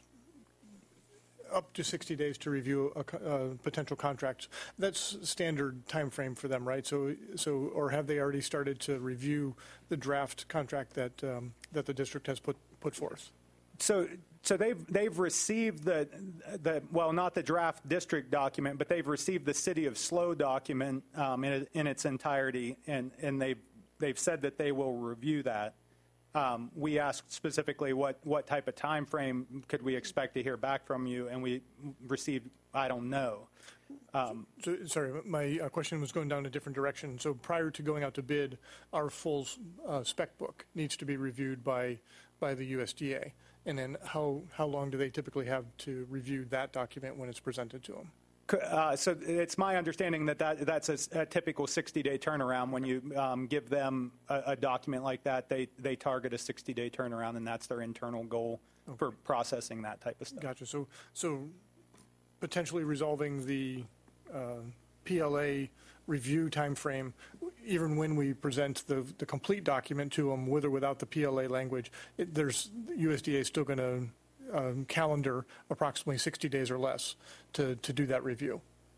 up to sixty days to review a co- uh, potential contract. That's standard time frame for them, right? So, so, or have they already started to review the draft contract that um, that the district has put put forth? So, so they've they've received the the well, not the draft district document, but they've received the City of SLO document um, in in its entirety, and and they've they've said that they will review that. Um, we asked specifically what, what type of time frame could we expect to hear back from you, and we received, I don't know. Um, so, sorry, my uh, question was going down a different direction. So prior to going out to bid, our full uh, spec book needs to be reviewed by by the U S D A. And then how, how long do they typically have to review that document when it's presented to them? Uh, so it's my understanding that, that that's a, a typical sixty-day turnaround. When you um, give them a, a document like that, they, they target a sixty-day turnaround, and that's their internal goal okay. for processing that type of stuff. Gotcha. So, so potentially resolving the uh, P L A review timeframe, even when we present the, the complete document to them, with or without the P L A language, it, there's U S D A is still going to Um, calendar approximately sixty days or less to, to do that review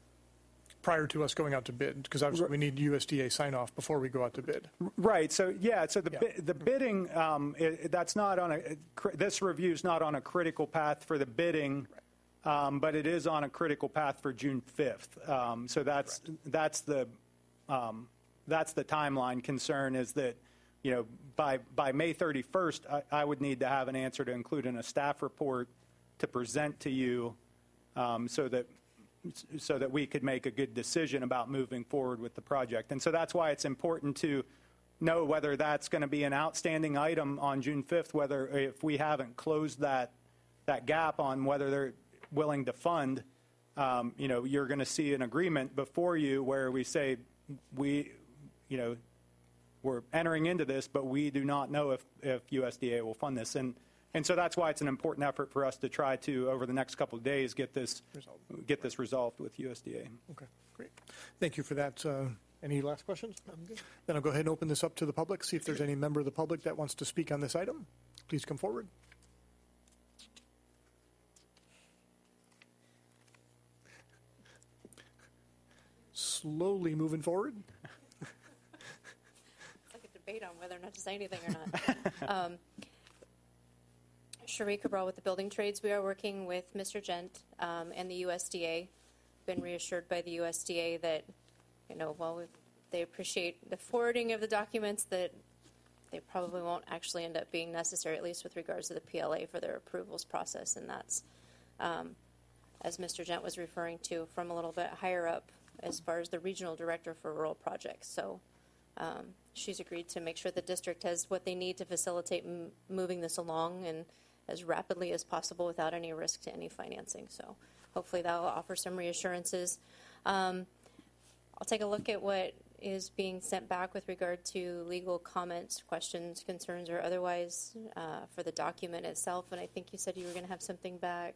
prior to us going out to bid, because obviously we need U S D A sign off before we go out to bid. Right. So yeah. So the yeah. bi- the bidding um, it, that's not on a this review is not on a critical path for the bidding, right. um, but it is on a critical path for June fifth. Um, so that's Correct. that's the um, that's the timeline concern is that. You know, by by May thirty-first, I, I would need to have an answer to include in a staff report to present to you, um, so that so that we could make a good decision about moving forward with the project. And so that's why it's important to know whether that's going to be an outstanding item on June fifth, whether if we haven't closed that that gap on whether they're willing to fund. Um, you know, you're going to see an agreement before you where we say we, you know. We're entering into this, but we do not know if, if U S D A will fund this. And and so that's why it's an important effort for us to try to, over the next couple of days, get this resolved, get this resolved with U S D A. Okay, great. Thank you for that. Uh, any last questions? I'm good. Then I'll go ahead and open this up to the public, see if there's any member of the public that wants to speak on this item. Please come forward. Slowly moving forward. Debate on whether or not to say anything or not. um, Cherie Cabral with the Building Trades. We are working with Mister Gent um, and the U S D A. Been reassured by the U S D A that, you know, while we, they appreciate the forwarding of the documents, that they probably won't actually end up being necessary, at least with regards to the P L A for their approvals process. And that's, um, as Mister Gent was referring to, from a little bit higher up as far as the regional director for rural projects. So. Um, she's agreed to make sure the district has what they need to facilitate m- moving this along and as rapidly as possible without any risk to any financing. So hopefully that will offer some reassurances. Um, I'll take a look at what is being sent back with regard to legal comments, questions, concerns, or otherwise uh, for the document itself. And I think you said you were going to have something back.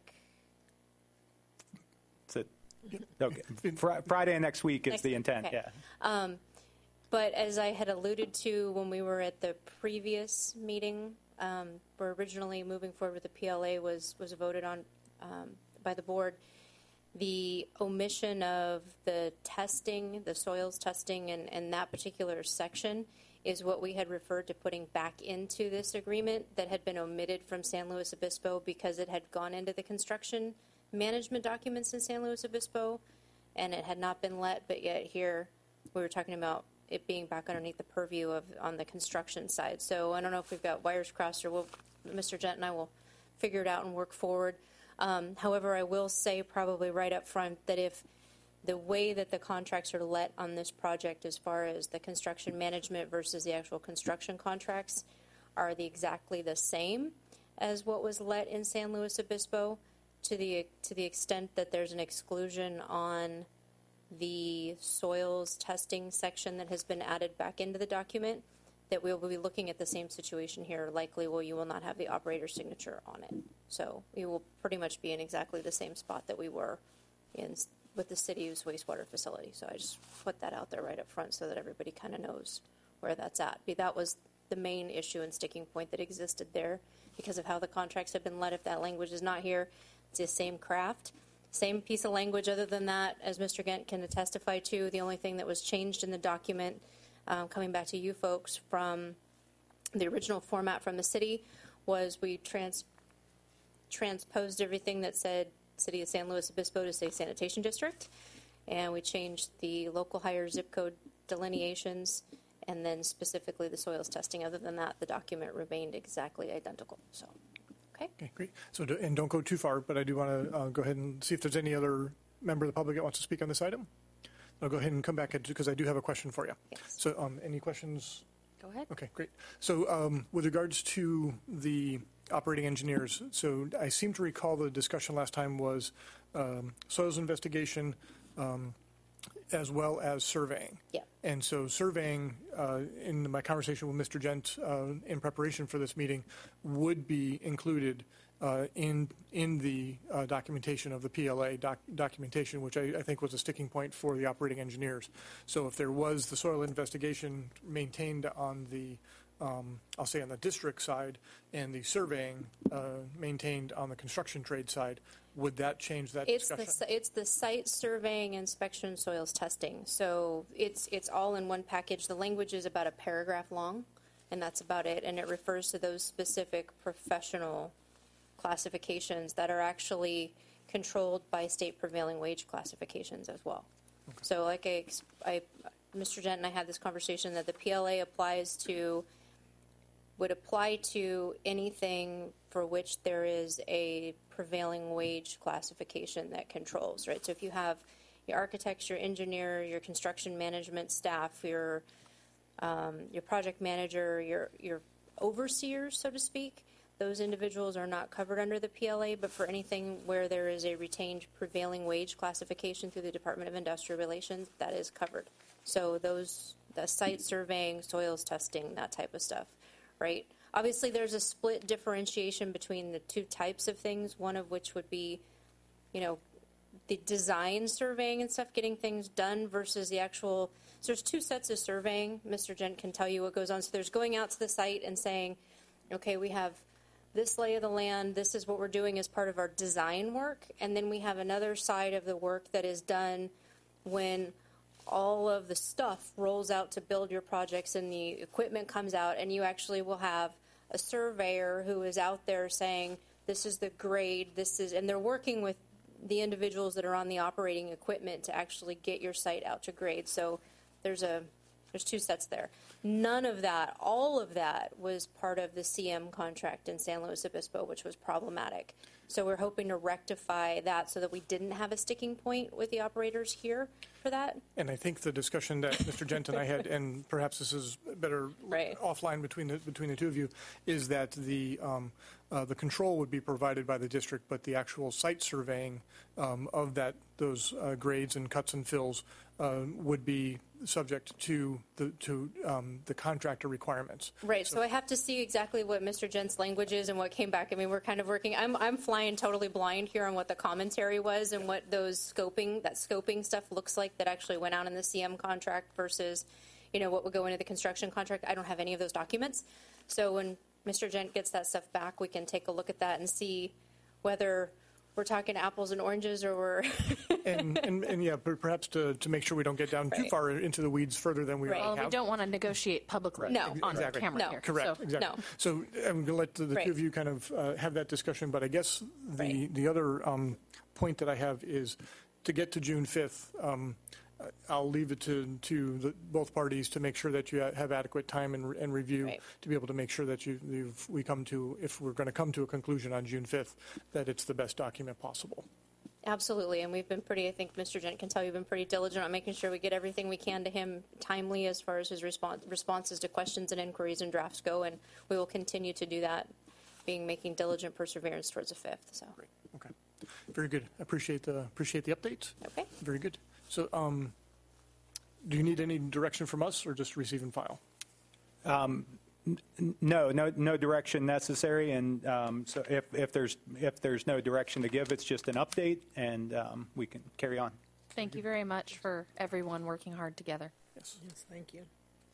That's it. Okay. Fr- Friday next week is next the intent. Okay. Yeah. Um, But as I had alluded to when we were at the previous meeting, um, where originally moving forward with the P L A was, was voted on um, by the board, the omission of the testing, the soils testing, and, and that particular section is what we had referred to putting back into this agreement that had been omitted from San Luis Obispo because it had gone into the construction management documents in San Luis Obispo, and it had not been let, but yet here we were talking about it being back underneath the purview of on the construction side. So I don't know if we've got wires crossed or we'll, Mister Gent and I will figure it out and work forward. Um, however, I will say probably right up front that if the way that the contracts are let on this project, as far as the construction management versus the actual construction contracts, are the exactly the same as what was let in San Luis Obispo, to the to the extent that there's an exclusion on the soils testing section that has been added back into the document, that we will be looking at the same situation here. Likely, well, you will not have the operator's signature on it. So we will pretty much be in exactly the same spot that we were in with the city's wastewater facility. So I just put that out there right up front so that everybody kind of knows where that's at. That was the main issue and sticking point that existed there because of how the contracts have been let. If that language is not here, it's the same craft. Same piece of language other than that, as Mister Gent can testify to. The only thing that was changed in the document, um, coming back to you folks, from the original format from the city, was we trans transposed everything that said City of San Luis Obispo to say Sanitation District, and we changed the local higher zip code delineations, and then specifically the soils testing. Other than that, the document remained exactly identical. So. Okay. Okay, great. So, do, and don't go too far, but I do want to uh, go ahead and see if there's any other member of the public that wants to speak on this item. I'll go ahead and come back because I do have a question for you. Yes. So, um, any questions? Go ahead. Okay, great. So, um, with regards to the operating engineers, so I seem to recall the discussion last time was um, soils investigation um, as well as surveying. Yeah. And so surveying, uh, in my conversation with Mister Gent uh, in preparation for this meeting, would be included uh, in in the uh, documentation of the P L A doc- documentation, which I, I think was a sticking point for the operating engineers. So if there was the soil investigation maintained on the, um, I'll say on the district side, and the surveying uh, maintained on the construction trade side, would that change that It's discussion? the it's the site surveying, inspection, soils testing. So it's it's all in one package. The language is about a paragraph long, and that's about it. And it refers to those specific professional classifications that are actually controlled by state prevailing wage classifications as well. Okay. So, like I, I, Mister Gent and I had this conversation that the P L A applies to would apply to anything for which there is a prevailing wage classification that controls, right? So if you have your architects, your engineer, your construction management staff, your um, your project manager, your your overseers, so to speak, those individuals are not covered under the P L A, but for anything where there is a retained prevailing wage classification through the Department of Industrial Relations, that is covered. So those, the site surveying, soils testing, that type of stuff. Right. Obviously, there's a split differentiation between the two types of things, one of which would be, you know, the design surveying and stuff, getting things done versus the actual. So there's two sets of surveying. Mister Gent can tell you what goes on. So there's going out to the site and saying, okay, we have this lay of the land. This is what we're doing as part of our design work. And then we have another side of the work that is done when all of the stuff rolls out to build your projects and the equipment comes out, and you actually will have a surveyor who is out there saying, this is the grade, this is, and they're working with the individuals that are on the operating equipment to actually get your site out to grade. So there's a, there's two sets there. None of that, all of that was part of the C M contract in San Luis Obispo, which was problematic. So we're hoping to rectify that so that we didn't have a sticking point with the operators here for that. And I think the discussion that Mister Gent and I had, and perhaps this is better right. offline between the between the two of you, is that the um, uh, the control would be provided by the district, but the actual site surveying um, of that those uh, grades and cuts and fills uh, would be subject to the to um, the contractor requirements. Right. So, so I have to see exactly what Mister Gent's language is and what came back. I mean, we're kind of working. I'm I'm flying totally blind here on what the commentary was and what those scoping that scoping stuff looks like that actually went out in the C M contract versus, you know, what would go into the construction contract. I don't have any of those documents. So when Mister Gent gets that stuff back, we can take a look at that and see whether we're talking apples and oranges, or we're and, and and yeah, but perhaps to, to make sure we don't get down right. too far into the weeds further than we right. already well, have. we don't want to negotiate publicly right. no. on exactly. camera no. here. Correct. So, exactly. No. So I'm going to let the, the right. two of you kind of uh, have that discussion. But I guess the right. the other um, point that I have is to get to June fifth. Um, I'll leave it to to the, both parties to make sure that you have adequate time and, and review right. to be able to make sure that you you've, we come to, if we're going to come to a conclusion on June fifth, that it's the best document possible. Absolutely, and we've been pretty, I think Mister Gent can tell you, we've been pretty diligent on making sure we get everything we can to him timely as far as his response, responses to questions and inquiries and drafts go, and we will continue to do that, being making diligent perseverance towards a fifth. So. Great. Okay. Very good. Appreciate the appreciate the update. Okay. Very good. So, um, do you need any direction from us, or just receive and file? Um, n- no, no, no direction necessary. And um, so, if, if there's if there's no direction to give, it's just an update, and um, we can carry on. Thank you very much for everyone working hard together. Yes. Yes, thank you.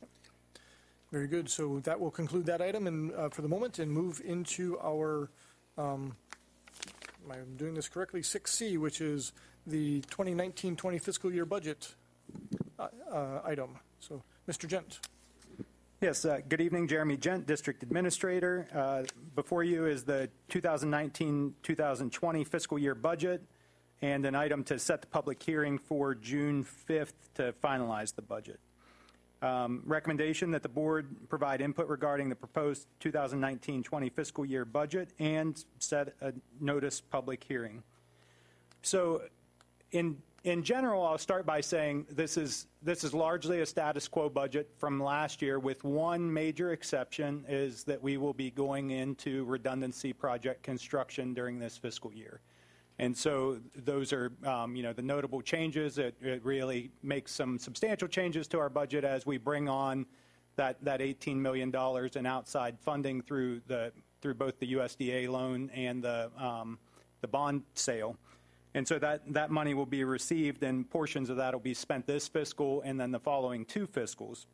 Very good. So that will conclude that item, and uh, for the moment, and move into our. Um, am I doing this correctly? six C, which is the twenty nineteen twenty fiscal year budget uh, uh, item. So, Mister Gent. Yes, uh, good evening, Jeremy Gent, District Administrator. Uh, before you is the two thousand nineteen two thousand twenty fiscal year budget and an item to set the public hearing for June fifth to finalize the budget. Um, recommendation that the board provide input regarding the proposed two thousand nineteen twenty fiscal year budget and set a notice public hearing. So in in general, I'll start by saying this is this is largely a status quo budget from last year, with one major exception, is that we will be going into redundancy project construction during this fiscal year. And so those are, um, you know, the notable changes. It, it really makes some substantial changes to our budget as we bring on that, that eighteen million dollars in outside funding through the through both the U S D A loan and the um, the bond sale. And so that, that money will be received, and portions of that will be spent this fiscal and then the following two fiscals.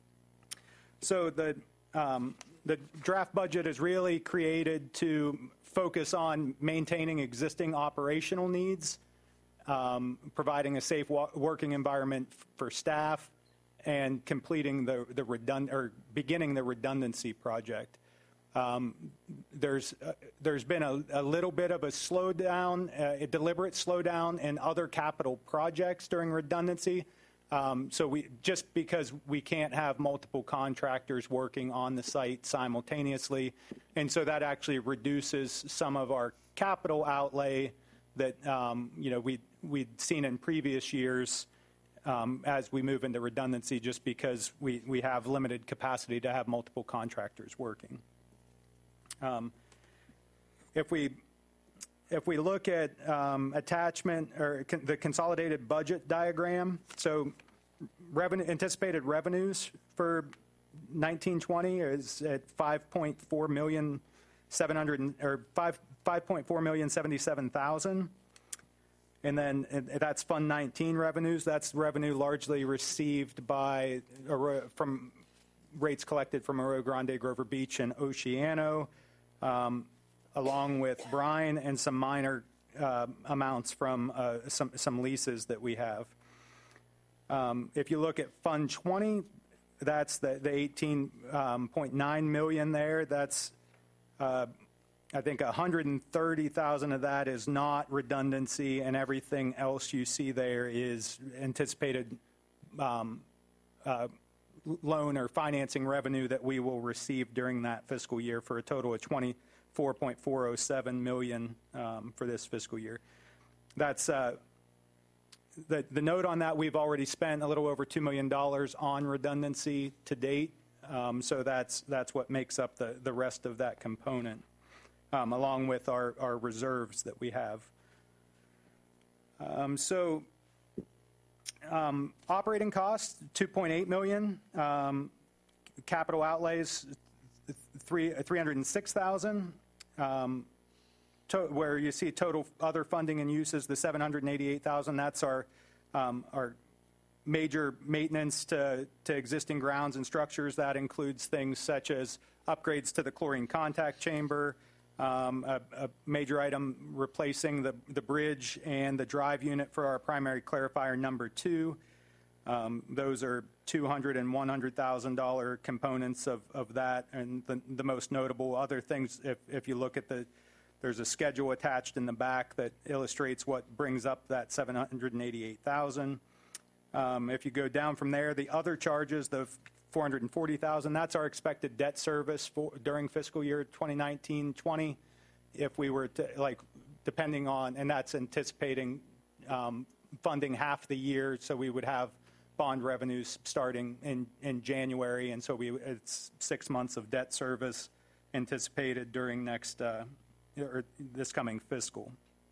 So the um, the draft budget is really created to focus on maintaining existing operational needs, um, providing a safe wa- working environment f- for staff, and completing the the redund- or beginning the redundancy project. Um, there's uh, there's been a, a little bit of a slowdown, uh, a deliberate slowdown in other capital projects during redundancy. Um, so we just because we can't have multiple contractors working on the site simultaneously, and so that actually reduces some of our capital outlay that um, you know we we'd seen in previous years um, as we move into redundancy, just because we we have limited capacity to have multiple contractors working. Um, if we If we look at um, attachment or con- the consolidated budget diagram, so revenue, anticipated revenues for nineteen twenty is at five point four million seven hundred or five five point four million seventy seven thousand, and then and that's Fund nineteen revenues. That's revenue largely received by from rates collected from Arroyo Grande, Grover Beach, and Oceano. Um, along with Brine and some minor uh, amounts from uh, some, some leases that we have. Um, if you look at Fund twenty, that's the, the eighteen point nine million dollars there. That's, uh, I think, one hundred thirty thousand dollars of that is not redundancy, and everything else you see there is anticipated um, uh, loan or financing revenue that we will receive during that fiscal year, for a total of twenty-four point four oh seven million dollars um, for this fiscal year. That's uh, the, the note on that. We've already spent a little over two million dollars on redundancy to date, um, so that's that's what makes up the, the rest of that component, um, along with our, our reserves that we have. Um, so um, operating costs, two point eight million dollars. Um, capital outlays, three three hundred six thousand. Um, to, where you see total other funding and uses, the seven hundred eighty-eight thousand. That's our um, our major maintenance to to existing grounds and structures. That includes things such as upgrades to the chlorine contact chamber, um, a, a major item replacing the the bridge and the drive unit for our primary clarifier number two. Um, those are two hundred thousand dollars and one hundred thousand dollars components of, of that, and the, the most notable other things, if, if you look at the, there's a schedule attached in the back that illustrates what brings up that seven hundred eighty-eight thousand dollars. Um, if you go down from there, the other charges, the four hundred forty thousand dollars, that's our expected debt service for during fiscal year twenty nineteen twenty. If we were to, like, depending on, and that's anticipating um, funding half the year, so we would have bond revenues starting in, in January, and so we it's six months of debt service anticipated during next uh, or this coming fiscal.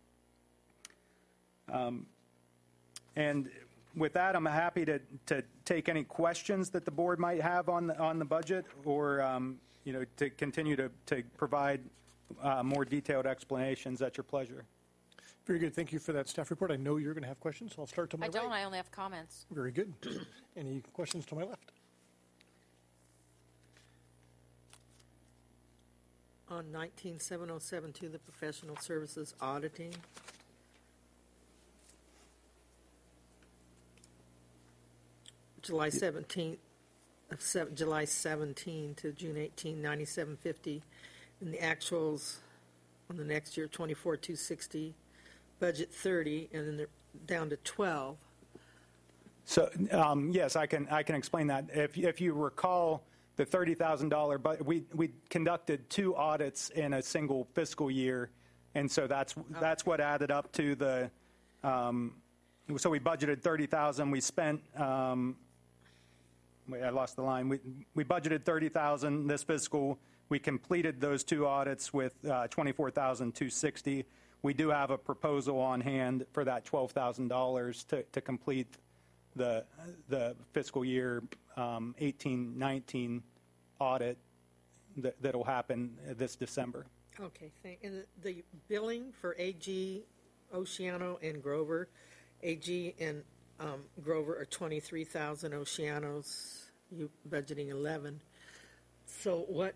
Um, and with that, I'm happy to, to take any questions that the board might have on the, on the budget, or um, you know, to continue to, to provide uh, more detailed explanations at your pleasure. Very good. Thank you for that staff report. I know you're going to have questions, so I'll start to my I don't. right. I only have comments. Very good. Any questions to my left? On nineteen seven oh seven two, the professional services auditing. July seventeenth of seven, July seventeenth to June eighteenth, ninety-seven fifty, and the actuals on the next year, twenty-four two sixty, budget thirty, and then they're down to twelve. So um, yes, I can I can explain that. If if you recall, the thirty thousand dollars, but we we conducted two audits in a single fiscal year, and so that's that's what added up to the. Um, so we budgeted thirty thousand. We spent. Um, wait, I lost the line. We we budgeted thirty thousand this fiscal. We completed those two audits with uh, twenty-four thousand two hundred sixty dollars. We do have a proposal on hand for that twelve thousand dollars to to complete the the fiscal year um, eighteen nineteen audit that that'll happen this December. Okay, thank. And the, the billing for A G, Oceano, and Grover, A G and um, Grover are twenty-three thousand. Oceano's you budgeting eleven. So what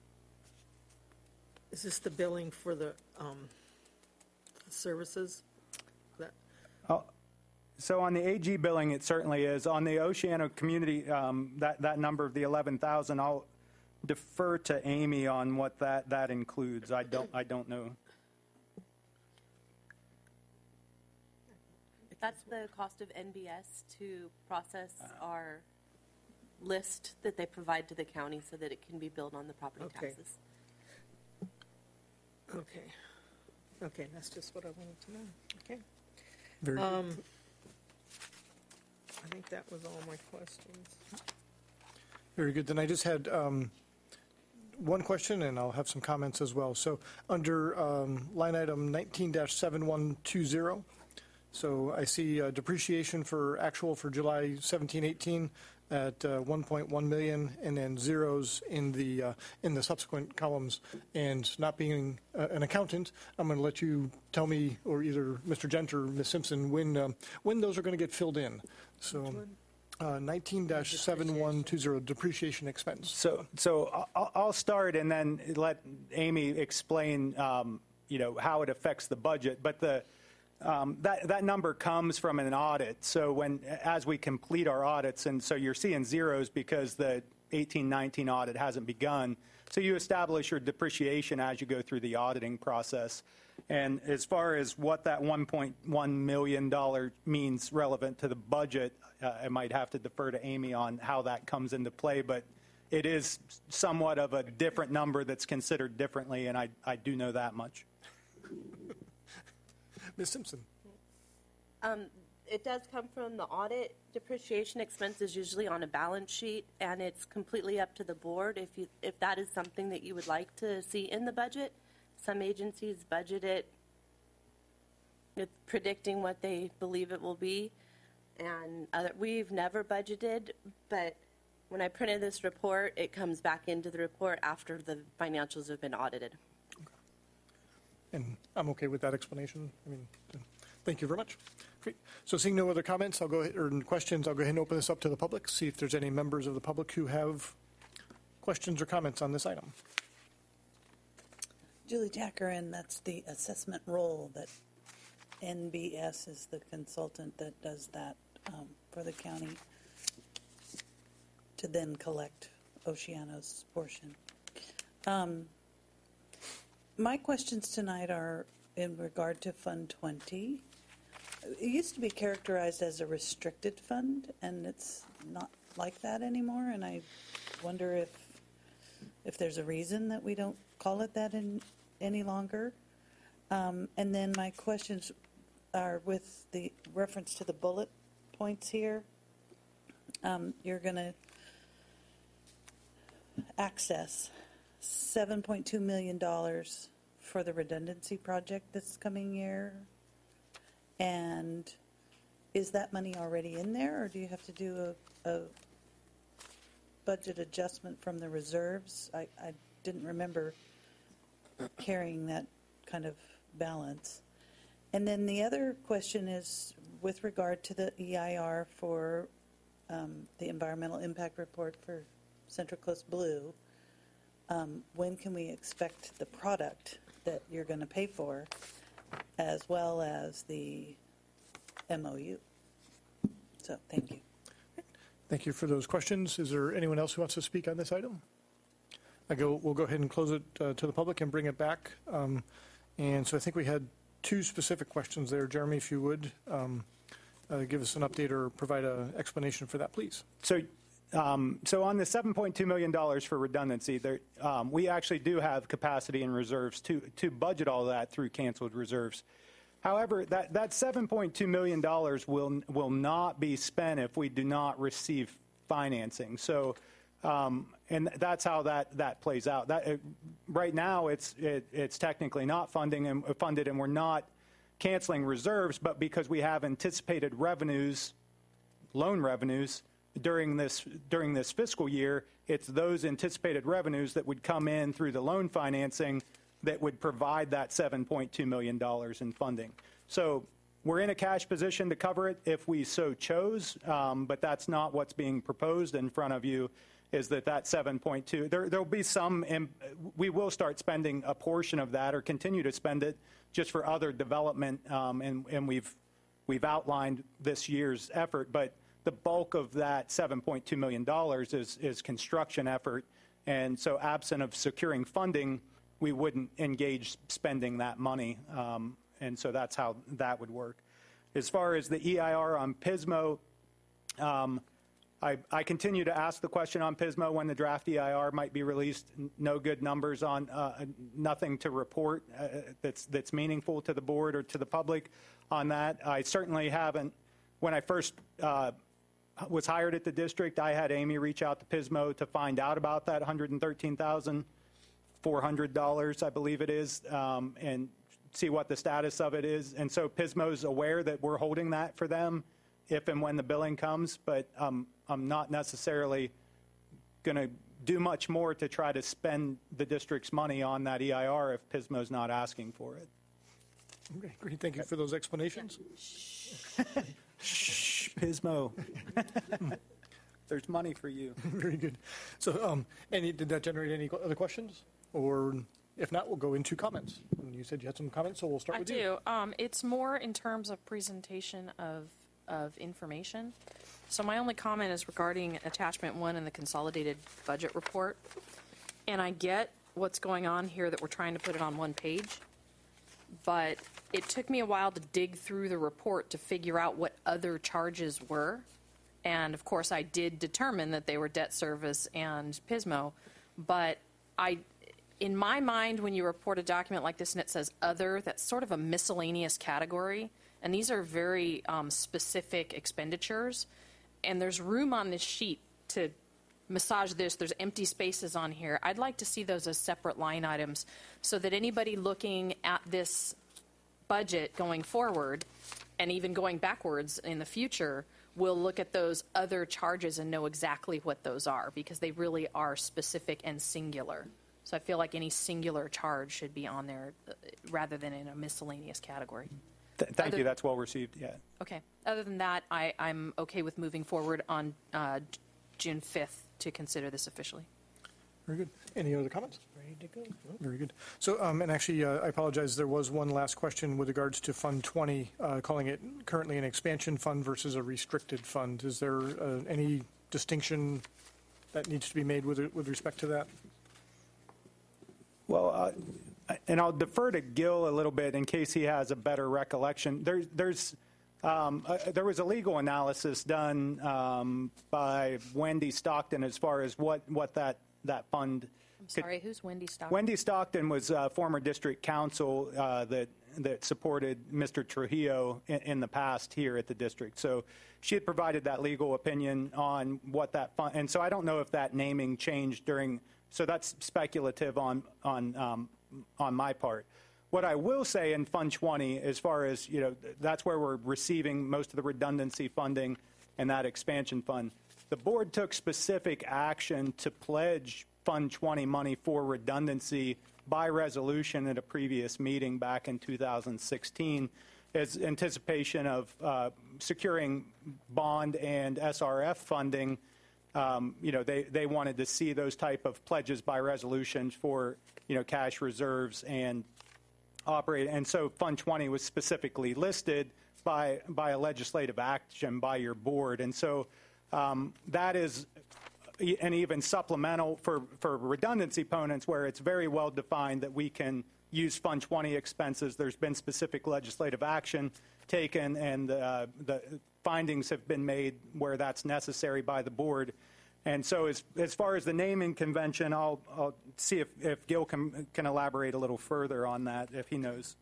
is this? The billing for the um, services? That. Oh. So on the A G billing, it certainly is. On the Oceano community, um, that, that number of the eleven thousand, I'll defer to Amy on what that, that includes. I don't I don't know. That's the cost of N B S to process our list that they provide to the county so that it can be billed on the property Okay. taxes. Okay. Okay, that's just what I wanted to know. Okay. Very good. Um, I think that was all my questions. Very good. Then I just had um, one question, and I'll have some comments as well. So under um, line item nineteen dash seven one two zero, so I see uh, depreciation for actual for July seventeen eighteen at uh, one point one million, and then zeros in the uh, in the subsequent columns. And not being uh, an accountant, I'm going to let you tell me, or either Mister Gent or Miz Simpson, when um, when those are going to get filled in. So uh, nineteen dash seven one two zero, depreciation expense. So so I'll, I'll start and then let Amy explain um, you know how it affects the budget. But the Um, that, that number comes from an audit. So when, as we complete our audits, and so you're seeing zeros because the eighteen nineteen audit hasn't begun. So you establish your depreciation as you go through the auditing process. And as far as what that one point one million dollars means relevant to the budget, uh, I might have to defer to Amy on how that comes into play. But it is somewhat of a different number that's considered differently, and I, I do know that much. Miz Simpson. Um, it does come from the audit. Depreciation expense is usually on a balance sheet, and it's completely up to the board if you if that is something that you would like to see in the budget. Some agencies budget it with predicting what they believe it will be, and other, we've never budgeted, but when I printed this report, it comes back into the report after the financials have been audited. And I'm okay with that explanation. I mean, thank you very much. Great. So seeing no other comments, I'll go ahead, or questions, I'll go ahead and open this up to the public, see if there's any members of the public who have questions or comments on this item. Julie Tackerin, that's the assessment role that N B S is the consultant that does that um, for the county to then collect Oceano's portion. Um, My questions tonight are in regard to Fund twenty. It used to be characterized as a restricted fund, and it's not like that anymore. And I wonder if if there's a reason that we don't call it that in, any longer. Um, and then my questions are with the reference to the bullet points here. Um, you're going to access seven point two million dollars for the redundancy project this coming year. And is that money already in there, or do you have to do a, a budget adjustment from the reserves? I, I didn't remember carrying that kind of balance. And then the other question is with regard to the E I R for um, the environmental impact report for Central Coast Blue. Um, when can we expect the product that you're going to pay for, as well as the M O U? So, thank you. Thank you for those questions. Is there anyone else who wants to speak on this item? I go, we'll go ahead and close it uh, to the public and bring it back. Um, and so I think we had two specific questions there. Jeremy, if you would, um, uh, give us an update or provide an explanation for that, please. So, um, so on the seven point two million dollars for redundancy, there, um, we actually do have capacity and reserves to, to budget all that through canceled reserves. However, that, that seven point two million dollars will, will not be spent if we do not receive financing. So, um, and that's how that, that plays out. That, uh, right now, it's, it, it's technically not funding and, uh, funded, and we're not canceling reserves, but because we have anticipated revenues, loan revenues, during this, during this fiscal year, it's those anticipated revenues that would come in through the loan financing that would provide that seven point two million dollars in funding. So we're in a cash position to cover it if we so chose, um, but that's not what's being proposed in front of you, is that that seven point two, there will be some, we will start spending a portion of that or continue to spend it just for other development, um, and, and we've, we've outlined this year's effort, but the bulk of that seven point two million dollars is, is construction effort, and so absent of securing funding, we wouldn't engage spending that money, um, and so that's how that would work. As far as the E I R on Pismo, um, I, I continue to ask the question on Pismo when the draft E I R might be released. No good numbers on, uh, nothing to report uh, that's, that's meaningful to the board or to the public on that. I certainly haven't. When I first uh, was hired at the district, I had Amy reach out to Pismo to find out about that one hundred thirteen thousand four hundred dollars, I believe it is, um, and see what the status of it is. And so Pismo's aware that we're holding that for them if and when the billing comes, but um, I'm not necessarily going to do much more to try to spend the district's money on that E I R if Pismo's not asking for it. Okay, great. Thank you for those explanations. Shh, Pismo. There's money for you. Very good. So, um, any, did that generate any other questions? Or if not, we'll go into comments. And you said you had some comments, so we'll start I with do. you. Um, it's more in terms of presentation of of information. So my only comment is regarding attachment one in the consolidated budget report. And I get what's going on here, that we're trying to put it on one page. But it took me a while to dig through the report to figure out what other charges were. And of course, I did determine that they were debt service and Pismo. But I, in my mind, when you report a document like this and it says other, that's sort of a miscellaneous category. And these are very um, specific expenditures. And there's room on this sheet to massage this. There's empty spaces on here. I'd like to see those as separate line items so that anybody looking at this budget going forward and even going backwards in the future will look at those other charges and know exactly what those are, because they really are specific and singular. So I feel like any singular charge should be on there uh, rather than in a miscellaneous category. Th- thank Other- you. That's well received. Yeah. Okay. Other than that, I, I'm okay with moving forward on uh, June fifth to consider this officially. Very good. Any other comments? Ready to go. Oh, very good. So, um, and actually, uh, I apologize. There was one last question with regards to Fund twenty, uh, calling it currently an expansion fund versus a restricted fund. Is there uh, any distinction that needs to be made with with respect to that? Well, uh, and I'll defer to Gil a little bit in case he has a better recollection. There, there's, um, uh, there was a legal analysis done um, by Wendy Stockton as far as what, what that, that fund. I'm sorry, who's Wendy Stockton? Wendy Stockton was uh, former district counsel uh, that that supported Mister Trujillo in, in the past here at the district. So she had provided that legal opinion on what that fund, and so I don't know if that naming changed during. So that's speculative on on um, on my part. What I will say in Fund twenty, as far as, you know, that's where we're receiving most of the redundancy funding and that expansion fund. The board took specific action to pledge Fund twenty money for redundancy by resolution at a previous meeting back in two thousand sixteen as anticipation of uh, securing bond and S R F funding. Um, you know, they, they wanted to see those type of pledges by resolutions for, you know, cash reserves and operate. And so Fund twenty was specifically listed by, by a legislative action by your board. And so um, that is an even supplemental for, for redundancy opponents where it's very well defined that we can use Fund twenty expenses. There's been specific legislative action taken, and uh, the findings have been made where that's necessary by the board. And so as, as far as the naming convention, I'll, I'll see if, if Gil can, can elaborate a little further on that, if he knows.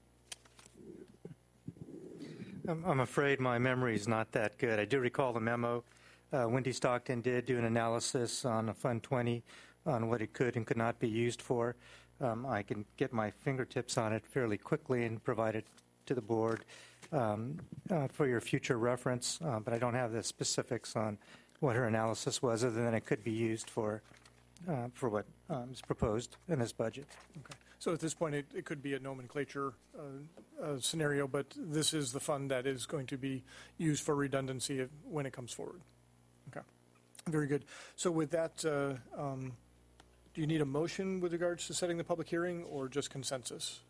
I'm, I'm afraid my memory is not that good. I do recall the memo. Uh, Wendy Stockton did do an analysis on Fund twenty on what it could and could not be used for. Um, I can get my fingertips on it fairly quickly and provide it to the board um, uh, for your future reference, uh, but I don't have the specifics on what her analysis was, other than it could be used for uh, for what um, is proposed in this budget. Okay. So at this point, it, it could be a nomenclature uh, uh, scenario, but this is the fund that is going to be used for redundancy if, when it comes forward. Okay. Very good. So with that, uh, um, do you need a motion with regards to setting the public hearing, or just consensus?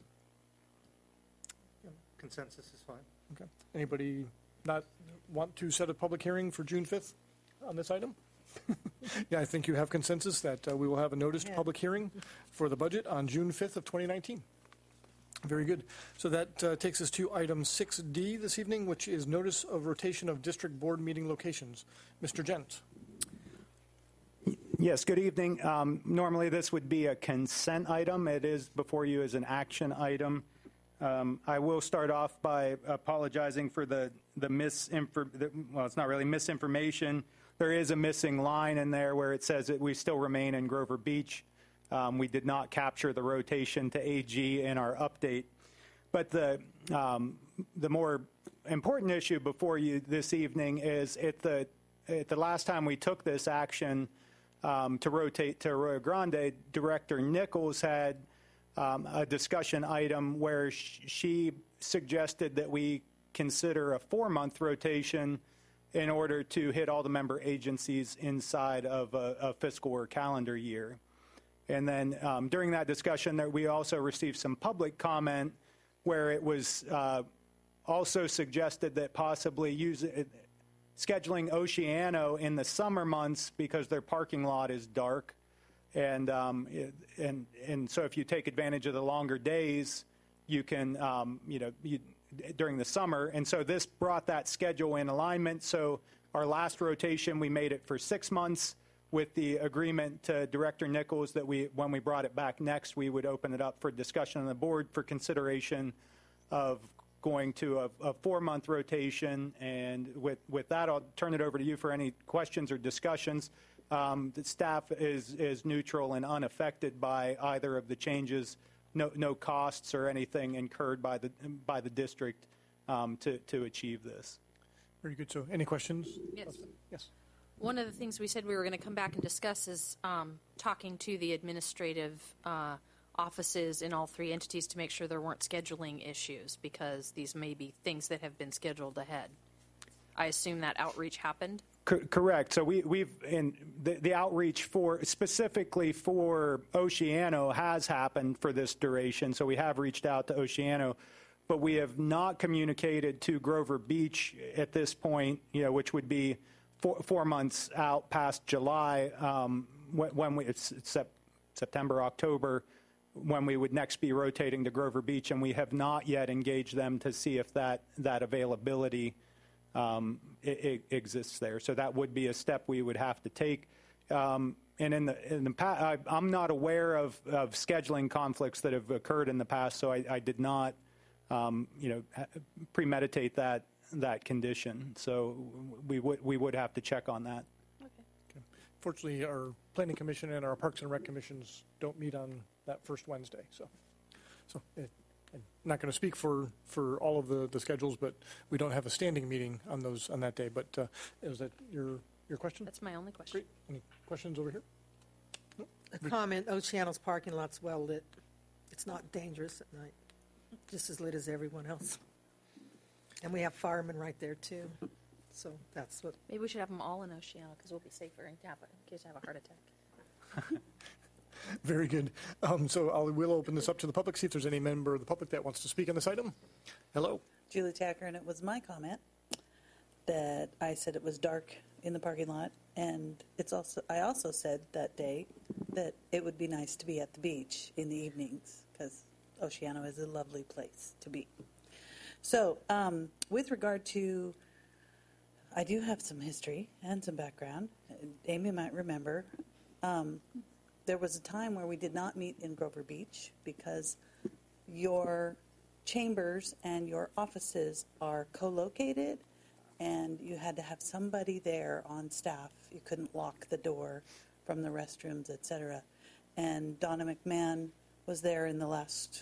Consensus is fine. Okay. Anybody not want to set a public hearing for June fifth on this item? Yeah, I think you have consensus that uh, we will have a noticed Yeah. public hearing for the budget on June fifth of twenty nineteen. Very good. So that uh, takes us to item six D this evening, which is notice of rotation of district board meeting locations. Mister Gent. Yes, good evening. Um, normally this would be a consent item. It is before you as an action item. Um, I will start off by apologizing for the, the misinformation. Well, it's not really misinformation. There is a missing line in there where it says that we still remain in Grover Beach. Um, we did not capture the rotation to A G in our update. But the, um, the more important issue before you this evening is at the, at the last time we took this action um, to rotate to Arroyo Grande, Director Nichols had um, a discussion item where sh- she suggested that we consider a four-month rotation in order to hit all the member agencies inside of a, a fiscal or calendar year. And then um, during that discussion, there, we also received some public comment where it was uh, also suggested that possibly use it, scheduling Oceano in the summer months because their parking lot is dark. And, um, it, and, and so if you take advantage of the longer days, you can, um, you know, you, during the summer. And so this brought that schedule in alignment. So our last rotation, we made it for six months with the agreement to Director Nichols that we, when we brought it back next, we would open it up for discussion on the board for consideration of going to a, a four-month rotation. And with, with that, I'll turn it over to you for any questions or discussions. Um, the staff is, is neutral and unaffected by either of the changes. No, no costs or anything incurred by the by the district um, to to achieve this. Very good. So, any questions? Yes. Yes. One of the things we said we were going to come back and discuss is um, talking to the administrative uh, offices in all three entities to make sure there weren't scheduling issues, because these may be things that have been scheduled ahead. I assume that outreach happened? Co- correct. So we, we've in the, the outreach for specifically for Oceano has happened for this duration. So we have reached out to Oceano, but we have not communicated to Grover Beach at this point, you know, which would be four, four months out past July, um, when, when we, it's, it's sep- September, October, when we would next be rotating to Grover Beach, and we have not yet engaged them to see if that, that availability um, it, it exists there. So that would be a step we would have to take. Um, and in the, in the past, I, I'm not aware of, of scheduling conflicts that have occurred in the past, so I, I did not um, you know, ha- premeditate that that condition. So we would we would have to check on that. Fortunately, our Planning Commission and our Parks and Rec Commissions don't meet on that first Wednesday. So, so it, I'm not going to speak for, for all of the, the schedules, but we don't have a standing meeting on those on that day. But uh, is that your your question? That's my only question. Great. Any questions over here? No? A comment, Oceano's parking lot's well lit. It's not dangerous at night, just as lit as everyone else. And we have firemen right there, too. So that's what. Maybe we should have them all in Oceano because we'll be safer in Tampa in case I have a heart attack. Very good. Um, so I will open this up to the public, see if there's any member of the public that wants to speak on this item. Hello. Julie Tacker, and it was my comment that I said it was dark in the parking lot, and it's also I also said that day that it would be nice to be at the beach in the evenings because Oceano is a lovely place to be. So um, with regard to, I do have some history and some background. Amy might remember. Um, there was a time where we did not meet in Grover Beach because your chambers and your offices are co-located, and you had to have somebody there on staff. You couldn't lock the door from the restrooms, et cetera. And Donna McMahon was there in the last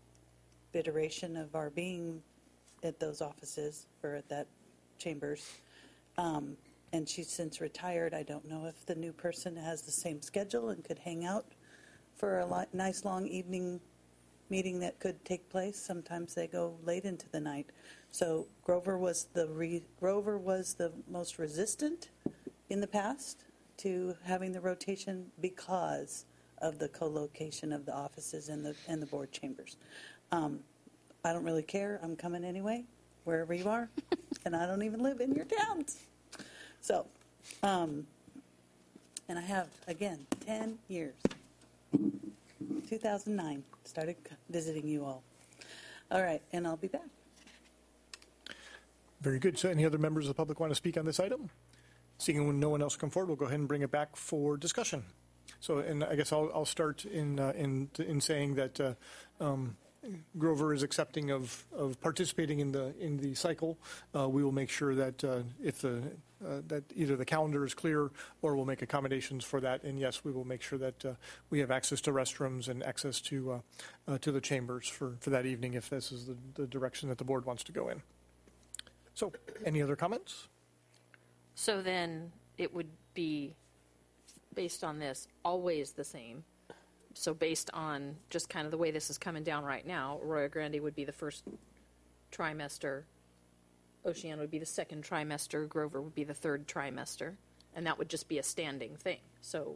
iteration of our being at those offices or at that chambers. Um, and she's since retired. I don't know if the new person has the same schedule and could hang out for a li- nice long evening meeting that could take place. Sometimes they go late into the night. So Grover was the re- Grover was the most resistant in the past to having the rotation because of the co-location of the offices and the and the board chambers. Um, I don't really care. I'm coming anyway, wherever you are, and I don't even live in your towns. So, um, and I have, again, ten years. two thousand nine, started visiting you all. All right, and I'll be back. Very good. So any other members of the public want to speak on this item? Seeing when no one else come forward, we'll go ahead and bring it back for discussion. So, and I guess I'll, I'll start in, uh, in, in saying that uh, um, Grover is accepting of, of participating in the in the cycle. Uh, we will make sure that uh, if the uh, that either the calendar is clear or we'll make accommodations for that. And yes, we will make sure that uh, we have access to restrooms and access to uh, uh, to the chambers for, for that evening if this is the, the direction that the board wants to go in. So, any other comments? So then it would be, based on this, always the same. So based on just kind of the way this is coming down right now, Arroyo Grande would be the first trimester, Oceano would be the second trimester, Grover would be the third trimester, and that would just be a standing thing. So,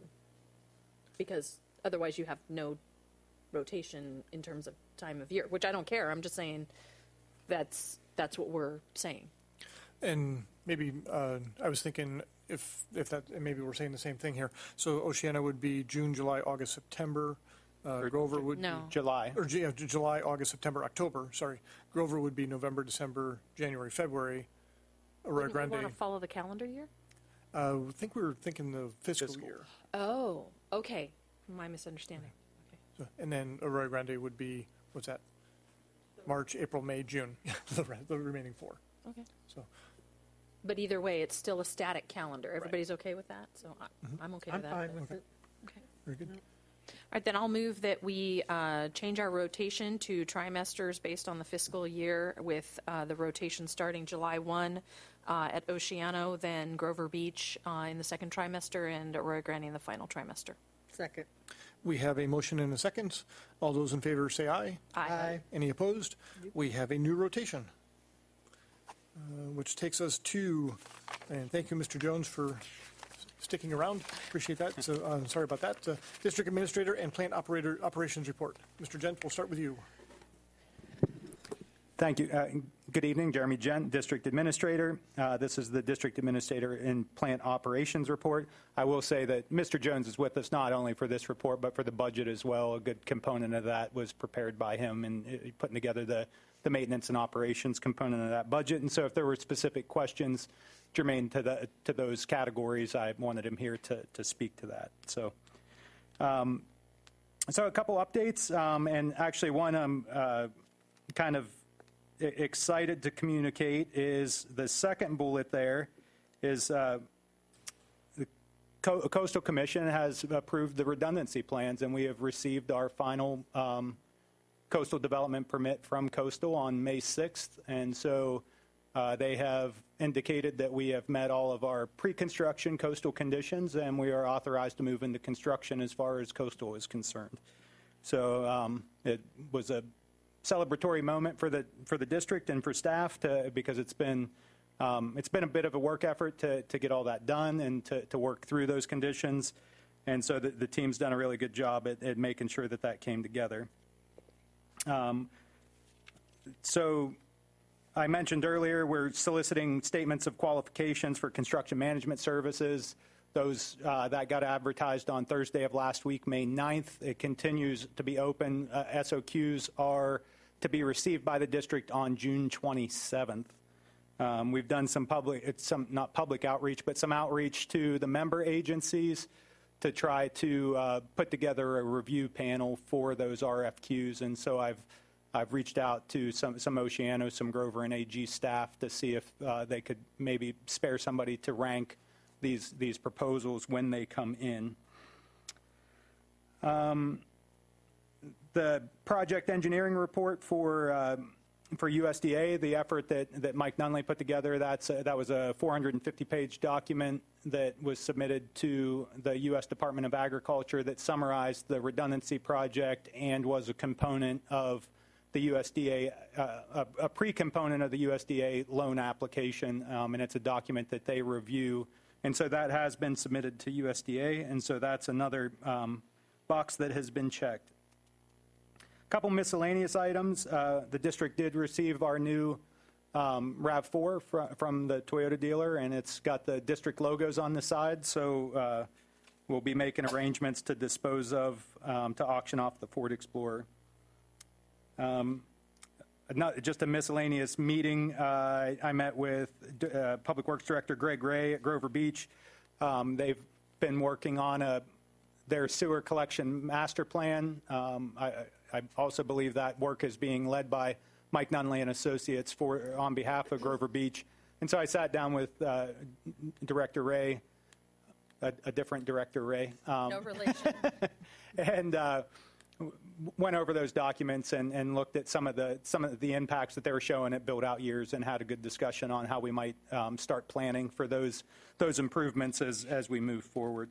because otherwise you have no rotation in terms of time of year, which I don't care. I'm just saying that's that's what we're saying. And maybe uh, I was thinking if if that and maybe we're saying the same thing here. So Oceano would be June, July, August, September. Uh, Grover would no. be July. Or yeah, July, August, September, October. Sorry, Grover would be November, December, January, February. Arroyo Wouldn't Grande. we want to follow the calendar year? Uh, I think we were thinking the fiscal, Fiscal. year. Oh, okay. My misunderstanding. Okay. So, and then Arroyo Grande would be what's that? March, April, May, June. the, re- the remaining four. Okay. So. But either way, it's still a static calendar. Everybody's okay with that? So I, I'm okay I'm with that. fine with it. Okay. Very good. All right, then I'll move that we uh, change our rotation to trimesters based on the fiscal year, with uh, the rotation starting July first uh, at Oceano, then Grover Beach uh, in the second trimester, and Arroyo Grande in the final trimester. Second. We have a motion and a second. All those in favor say aye. Aye. Any opposed? We have a new rotation, uh, which takes us to, and thank you, Mister Jones, for sticking around. Appreciate that. So, uh, sorry about that. Uh, District Administrator and Plant Operator Operations Report. Mister Gent, we'll start with you. Thank you. Uh, good evening, Jeremy Gent, District Administrator. Uh, this is the District Administrator and Plant Operations Report. I will say that Mister Jones is with us not only for this report, but for the budget as well. A good component of that was prepared by him in uh, putting together the, the maintenance and operations component of that budget. And so if there were specific questions germane to the to those categories, I wanted him here to, to speak to that. So, um, so a couple updates, um, and actually one I'm uh, kind of e- excited to communicate is the second bullet there is uh, the Co- Coastal Commission has approved the redundancy plans, and we have received our final um, coastal development permit from Coastal on May sixth. And so uh, they have indicated that we have met all of our pre-construction coastal conditions, and we are authorized to move into construction as far as Coastal is concerned. So um, it was a celebratory moment for the for the district and for staff to, because it's been um, it's been a bit of a work effort to to get all that done and to, to work through those conditions, and so the, the team's done a really good job at, at making sure that that came together. Um, so I mentioned earlier we're soliciting statements of qualifications for construction management services. Those uh, that got advertised on Thursday of last week, May ninth. It continues to be open. Uh, S O Qs are to be received by the district on June twenty-seventh. Um, we've done some public, it's some not public outreach, but some outreach to the member agencies to try to uh, put together a review panel for those R F Qs. And so I've I've reached out to some some Oceano, some Grover and A G staff to see if uh, they could maybe spare somebody to rank these these proposals when they come in. Um, the project engineering report for uh, for U S D A, the effort that, that Mike Nunley put together, that's a, that was a four hundred fifty page document that was submitted to the U S Department of Agriculture that summarized the redundancy project and was a component of the U S D A, uh, a, a pre-component of the U S D A loan application, um, and it's a document that they review. And so that has been submitted to U S D A, and so that's another um, box that has been checked. A couple miscellaneous items. Uh, the district did receive our new um, RAV four fr- from the Toyota dealer, and it's got the district logos on the side, so uh, we'll be making arrangements to dispose of, um, to auction off the Ford Explorer. Um, Not just a miscellaneous meeting. Uh, I met with uh, Public Works Director Greg Ray at Grover Beach. Um, they've been working on a, their sewer collection master plan. Um, I, I also believe that work is being led by Mike Nunley and Associates for on behalf of Grover Beach. And so I sat down with uh, Director Ray, a, a different Director Ray. Um, No relation. and uh, went over those documents and, and looked at some of the some of the impacts that they were showing at build out years, and had a good discussion on how we might um, start planning for those those improvements as as we move forward.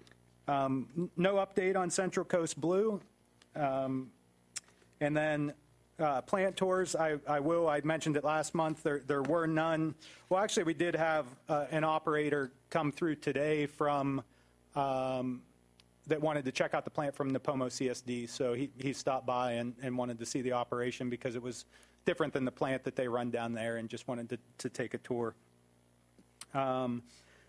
Um, no update on Central Coast Blue, um, and then uh, plant tours. I, I will. I mentioned it last month. There there were none. Well, actually, we did have uh, an operator come through today from. Um, that wanted to check out the plant from Napomo C S D. So he, he stopped by and, and wanted to see the operation because it was different than the plant that they run down there, and just wanted to, to take a tour. Um,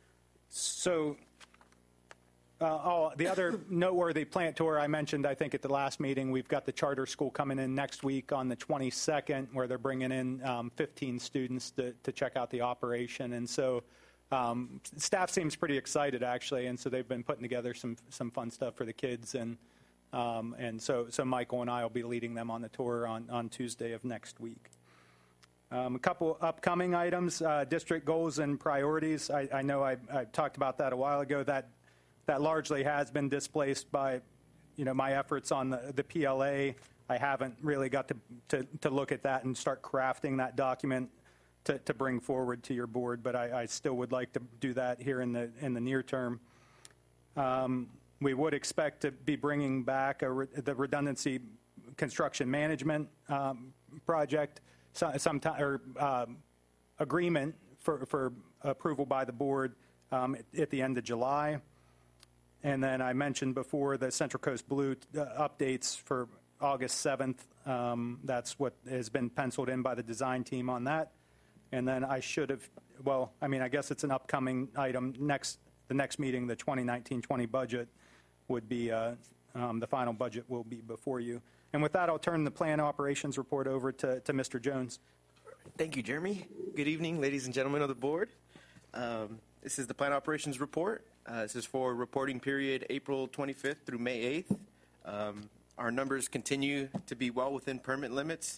so uh, oh, the other noteworthy plant tour I mentioned, I think, at the last meeting, we've got the charter school coming in next week on the twenty-second, where they're bringing in um, fifteen students to, to check out the operation. And so Um, staff seems pretty excited, actually, and so they've been putting together some some fun stuff for the kids, and um, and so so Michael and I will be leading them on the tour on, on Tuesday of next week. Um, a couple upcoming items, uh, district goals and priorities. I, I know I, I talked about that a while ago. That that largely has been displaced by, you know, my efforts on the, the P L A. I haven't really got to, to to look at that and start crafting that document To, to bring forward to your board, but I, I still would like to do that here in the in the near term. Um, we would expect to be bringing back a re, the redundancy construction management um, project, so, sometime or um, agreement for for approval by the board um, at, at the end of July. And then I mentioned before the Central Coast Blue uh, updates for August seventh. Um, that's what has been penciled in by the design team on that. And then I should have, well, I mean, I guess it's an upcoming item. Next, the next meeting, the twenty nineteen twenty budget would be, uh, um, the final budget will be before you. And with that, I'll turn the plan operations report over to, to Mister Jones. Thank you, Jeremy. Good evening, ladies and gentlemen of the board. Um, this is the plan operations report. Uh, this is for reporting period April twenty-fifth through May eighth. Um, our numbers continue to be well within permit limits.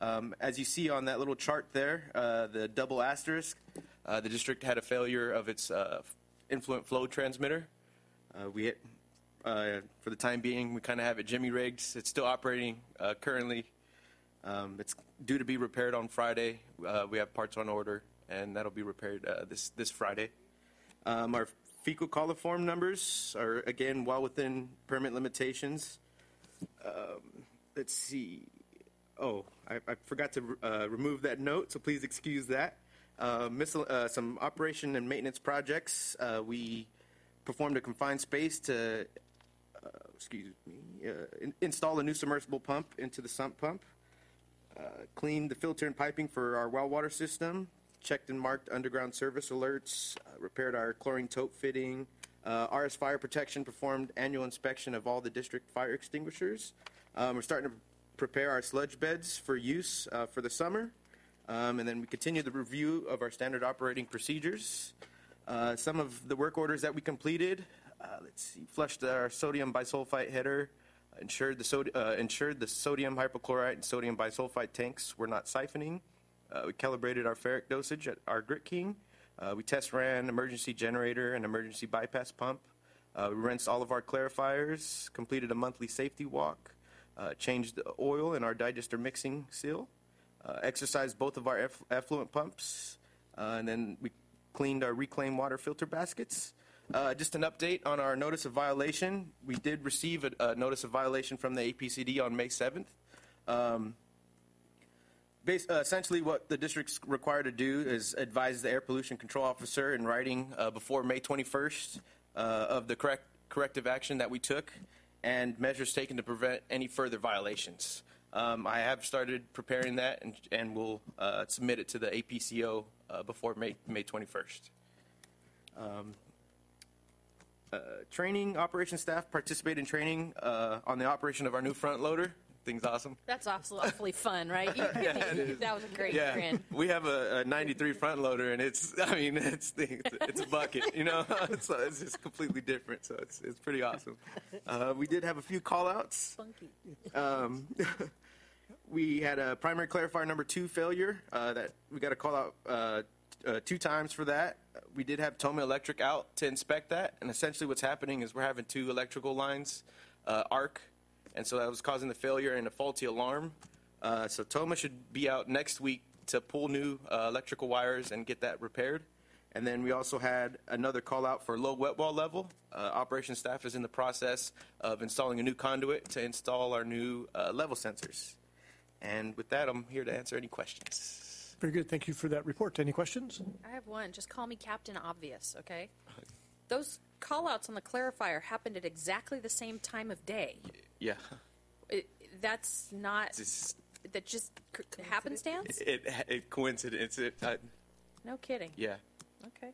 Um, as you see on that little chart there, uh, the double asterisk, uh, the district had a failure of its uh, influent flow transmitter. Uh, we, hit, uh, for the time being, we kind of have it jimmy rigged. It's still operating uh, currently. Um, it's due to be repaired on Friday. Uh, we have parts on order, and that'll be repaired uh, this this Friday. Um, our fecal coliform numbers are again well within permit limitations. Um, let's see. Oh, I, I forgot to uh, remove that note, so please excuse that. Uh, missile, uh, some operation and maintenance projects. Uh, we performed a confined space to, uh, excuse me, uh, in, install a new submersible pump into the sump pump. Uh, cleaned the filter and piping for our well water system. Checked and marked underground service alerts. Uh, repaired our chlorine tote fitting. Uh, R S Fire Protection performed annual inspection of all the district fire extinguishers. Um, we're starting to prepare our sludge beds for use uh, for the summer. Um, and then we continue the review of our standard operating procedures. Uh, some of the work orders that we completed, uh, let's see, flushed our sodium bisulfite header, ensured the, sodi- uh, ensured the sodium hypochlorite and sodium bisulfite tanks were not siphoning. Uh, we calibrated our ferric dosage at our Grit King. Uh, we test ran emergency generator and emergency bypass pump. Uh, we rinsed all of our clarifiers, completed a monthly safety walk, uh, changed the oil in our digester mixing seal, uh, exercised both of our eff- effluent pumps, uh, and then we cleaned our reclaimed water filter baskets. Uh, just an update on our notice of violation. We did receive a, a notice of violation from the A P C D on May seventh. Um, base, uh, essentially what the district's required to do is advise the air pollution control officer in writing uh, before May twenty-first uh, of the correct, corrective action that we took and measures taken to prevent any further violations. Um, I have started preparing that and, and will uh, submit it to the A P C O uh, before May, May twenty-first. Um, Uh, training, operations staff participate in training uh, on the operation of our new front loader. Thing's awesome. That's awfully fun, right? You, Yeah, it is. that was a great Yeah, grin. we have a, a ninety-three front loader, and it's, I mean, it's it's, it's a bucket, you know? it's, it's just completely different, so it's it's pretty awesome. Uh, we did have a few call-outs. Funky. Um, we had a primary clarifier number two failure uh, that we got a call-out uh, uh, two times for that. We did have Toma Electric out to inspect that, and essentially what's happening is we're having two electrical lines uh, arc, and so that was causing the failure and a faulty alarm. Uh, so Toma should be out next week to pull new uh, electrical wires and get that repaired. And then we also had another call out for low wet wall level. Uh, operations staff is in the process of installing a new conduit to install our new uh, level sensors. And with that, I'm here to answer any questions. Very good. Thank you for that report. Any questions? I have one. Just call me Captain Obvious, okay? Those call-outs on the clarifier happened at exactly the same time of day. Yeah. It, that's not... Just, that just c- happenstance? it, it, it coincidence. It, uh, No kidding. yeah. Okay.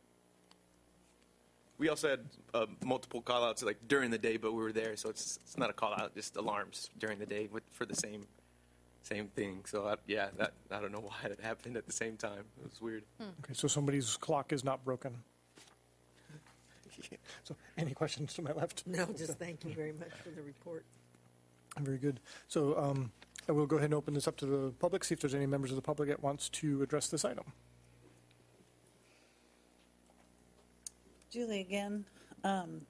We also had uh, multiple call-outs like during the day, but we were there, so it's it's not a call-out, just alarms during the day with, for the same same thing. So I, yeah, that I don't know why that happened at the same time. It was weird. Okay, so somebody's clock is not broken. So, any questions to my left? No, just thank you very much for the report. Very good. So um, I will go ahead and open this up to the public, see if there's any members of the public that wants to address this item. Julie again. Um,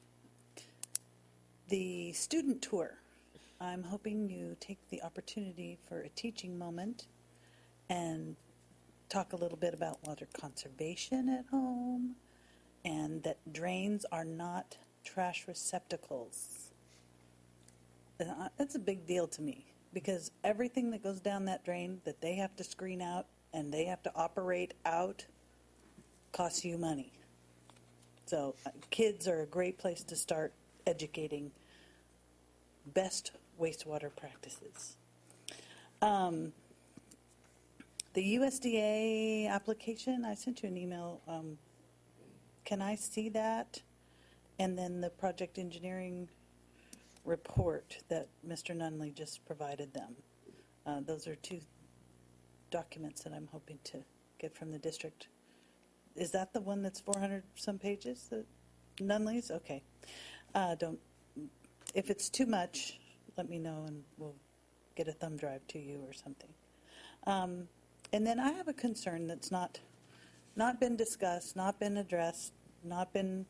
the student tour. I'm hoping you take the opportunity for a teaching moment and talk a little bit about water conservation at home and that drains are not trash receptacles. Uh, That's a big deal to me because everything that goes down that drain that they have to screen out and they have to operate out costs you money. So uh, kids are a great place to start educating best wastewater practices. Um, the U S D A application, I sent you an email. Um, can I see that? And then the project engineering report that Mister Nunley just provided them. Uh, those are two documents that I'm hoping to get from the district. Is that the one that's four hundred some pages? The Nunley's? Okay. Uh, don't. If it's too much, let me know and we'll get a thumb drive to you or something. Um, and then I have a concern that's not not been discussed, not been addressed, not been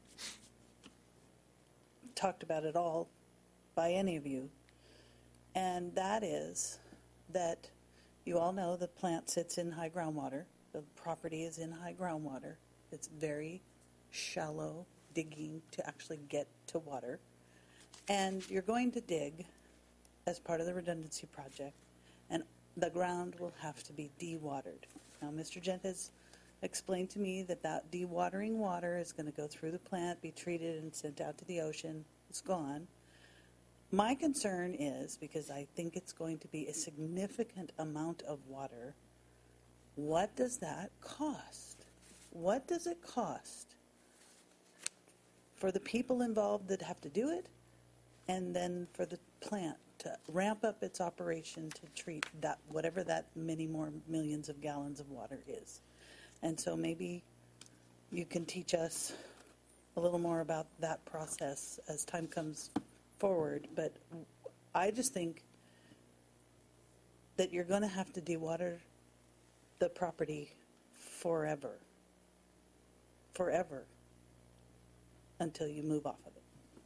talked about at all by any of you. And that is that you all know the plant sits in high groundwater. The property is in high groundwater. It's very shallow digging to actually get to water. And you're going to dig as part of the redundancy project, and the ground will have to be dewatered. Now, Mister Gent has explained to me that that dewatering water is going to go through the plant, be treated, and sent out to the ocean. It's gone. My concern is, because I think it's going to be a significant amount of water, what does that cost? What does it cost for the people involved that have to do it, and then for the plant to ramp up its operation to treat that, whatever that many more millions of gallons of water is? And so maybe you can teach us a little more about that process as time comes forward. But I just think that you're going to have to dewater the property forever. Forever. Until you move off of it.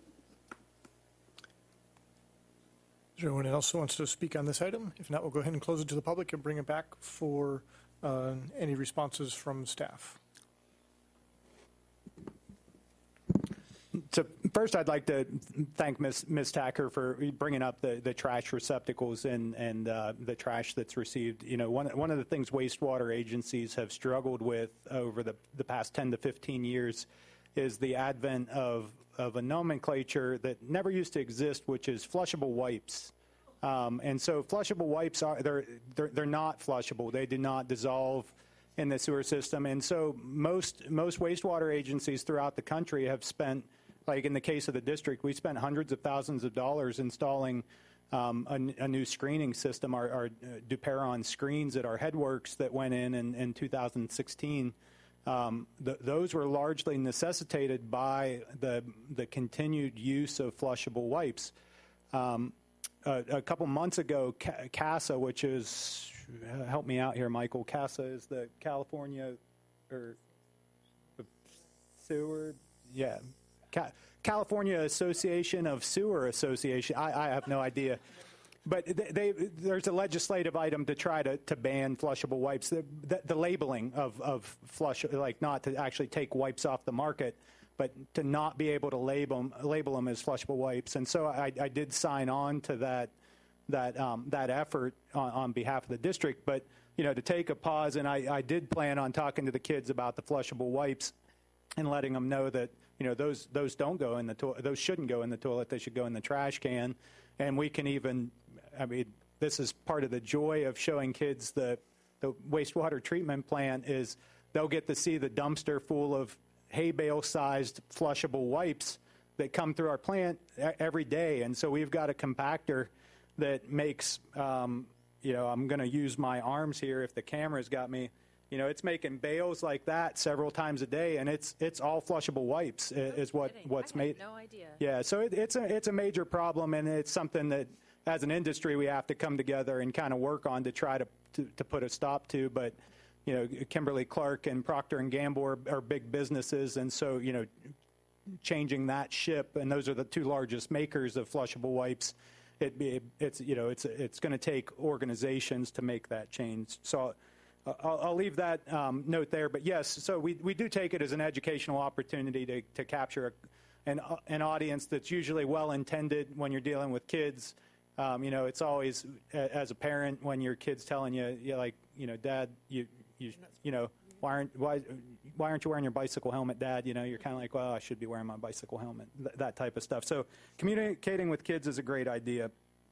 Is there anyone else who wants to speak on this item? If not, we'll go ahead and close it to the public and bring it back for uh, any responses from staff. So first, I'd like to thank Miz Miz Tacker for bringing up the, the trash receptacles and and uh, the trash that's received. You know, one one of the things wastewater agencies have struggled with over the the past ten to fifteen years is the advent of of a nomenclature that never used to exist, which is flushable wipes. Um, and so flushable wipes are they're, they're they're not flushable. They do not dissolve in the sewer system. And so most most wastewater agencies throughout the country have spent, like in the case of the district, we spent hundreds of thousands of dollars installing um, a, a new screening system, our, our Duperon screens at our headworks that went in in, in two thousand sixteen. Um, the, those were largely necessitated by the the continued use of flushable wipes. Um, a, a couple months ago, C- CASA, which is, uh, help me out here, Michael, CASA is the California, or the sewer, yeah, Ca- California Association of Sewer Association, I, I have no idea. But they, they, there's a legislative item to try to, to ban flushable wipes. The, the, the labeling of, of flush, like not to actually take wipes off the market, but to not be able to label them, label them as flushable wipes. And so I, I did sign on to that that um, that effort on, on behalf of the district. But you know, to take a pause, and I, I did plan on talking to the kids about the flushable wipes and letting them know that you know those those don't go in the to- those shouldn't go in the toilet. They should go in the trash can. And we can even, I mean, this is part of the joy of showing kids the the wastewater treatment plant is they'll get to see the dumpster full of hay bale-sized flushable wipes that come through our plant every day. And so we've got a compactor that makes, um, you know, I'm going to use my arms here if the camera's got me. You know, it's making bales like that several times a day, and it's it's all flushable wipes No is what kidding. what's I made. had no idea. Yeah, so it, it's a it's a major problem, and it's something that as an industry we have to come together and kind of work on to try to, to to put a stop to. But you know, Kimberly Clark and Procter and Gamble are, are big businesses, and so you know, changing that ship, and those are the two largest makers of flushable wipes. It, it it's you know it's it's going to take organizations to make that change. So. I'll, I'll leave that um, note there, but yes, so we, we do take it as an educational opportunity to, to capture a, an, an audience that's usually well-intended when you're dealing with kids. Um, you know, it's always, as a parent, when your kid's telling you, you're like, you know, Dad, you, you, you know, why aren't, why, why aren't you wearing your bicycle helmet, Dad? You know, you're kind of like, well, I should be wearing my bicycle helmet, th- that type of stuff. So communicating with kids is a great idea.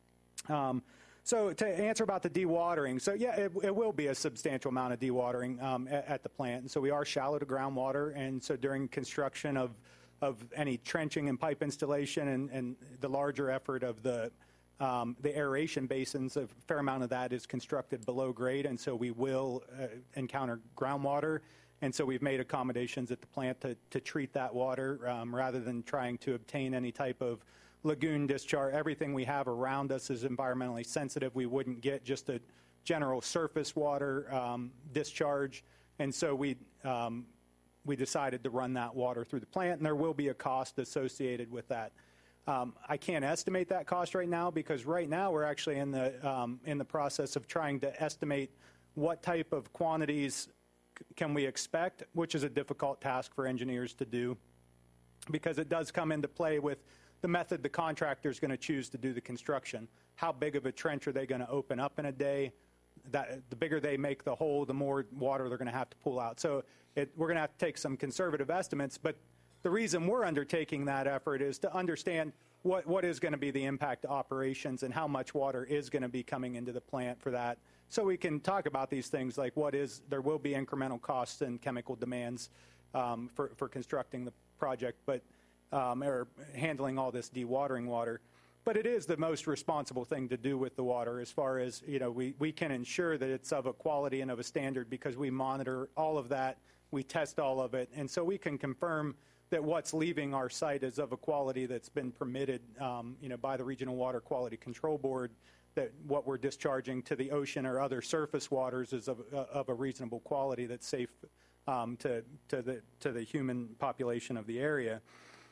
Um, So to answer about the dewatering, so yeah, it, it will be a substantial amount of dewatering um, at, at the plant. And so we are shallow to groundwater, and so during construction of of any trenching and pipe installation and, and the larger effort of the um, the aeration basins, a fair amount of that is constructed below grade, and so we will uh, encounter groundwater. And so we've made accommodations at the plant to, to treat that water um, rather than trying to obtain any type of lagoon discharge. Everything we have around us is environmentally sensitive. We wouldn't get just a general surface water um, discharge. And so we, um, we decided to run that water through the plant, and there will be a cost associated with that. Um, I can't estimate that cost right now because right now we're actually in the, um, in the process of trying to estimate what type of quantities c- can we expect, which is a difficult task for engineers to do because it does come into play with the method the contractor is going to choose to do the construction. How big of a trench are they going to open up in a day? That, the bigger they make the hole, the more water they're going to have to pull out. So it, we're going to have to take some conservative estimates, but the reason we're undertaking that effort is to understand what, what is going to be the impact to operations and how much water is going to be coming into the plant for that. So we can talk about these things like what is, there will be incremental costs and chemical demands um, for, for constructing the project, but um, or handling all this dewatering water. But it is the most responsible thing to do with the water as far as, you know, we, we can ensure that it's of a quality and of a standard because we monitor all of that, we test all of it, and so we can confirm that what's leaving our site is of a quality that's been permitted, um, you know, by the Regional Water Quality Control Board, that what we're discharging to the ocean or other surface waters is of, uh, of a reasonable quality that's safe um, to, to, the, to the human population of the area.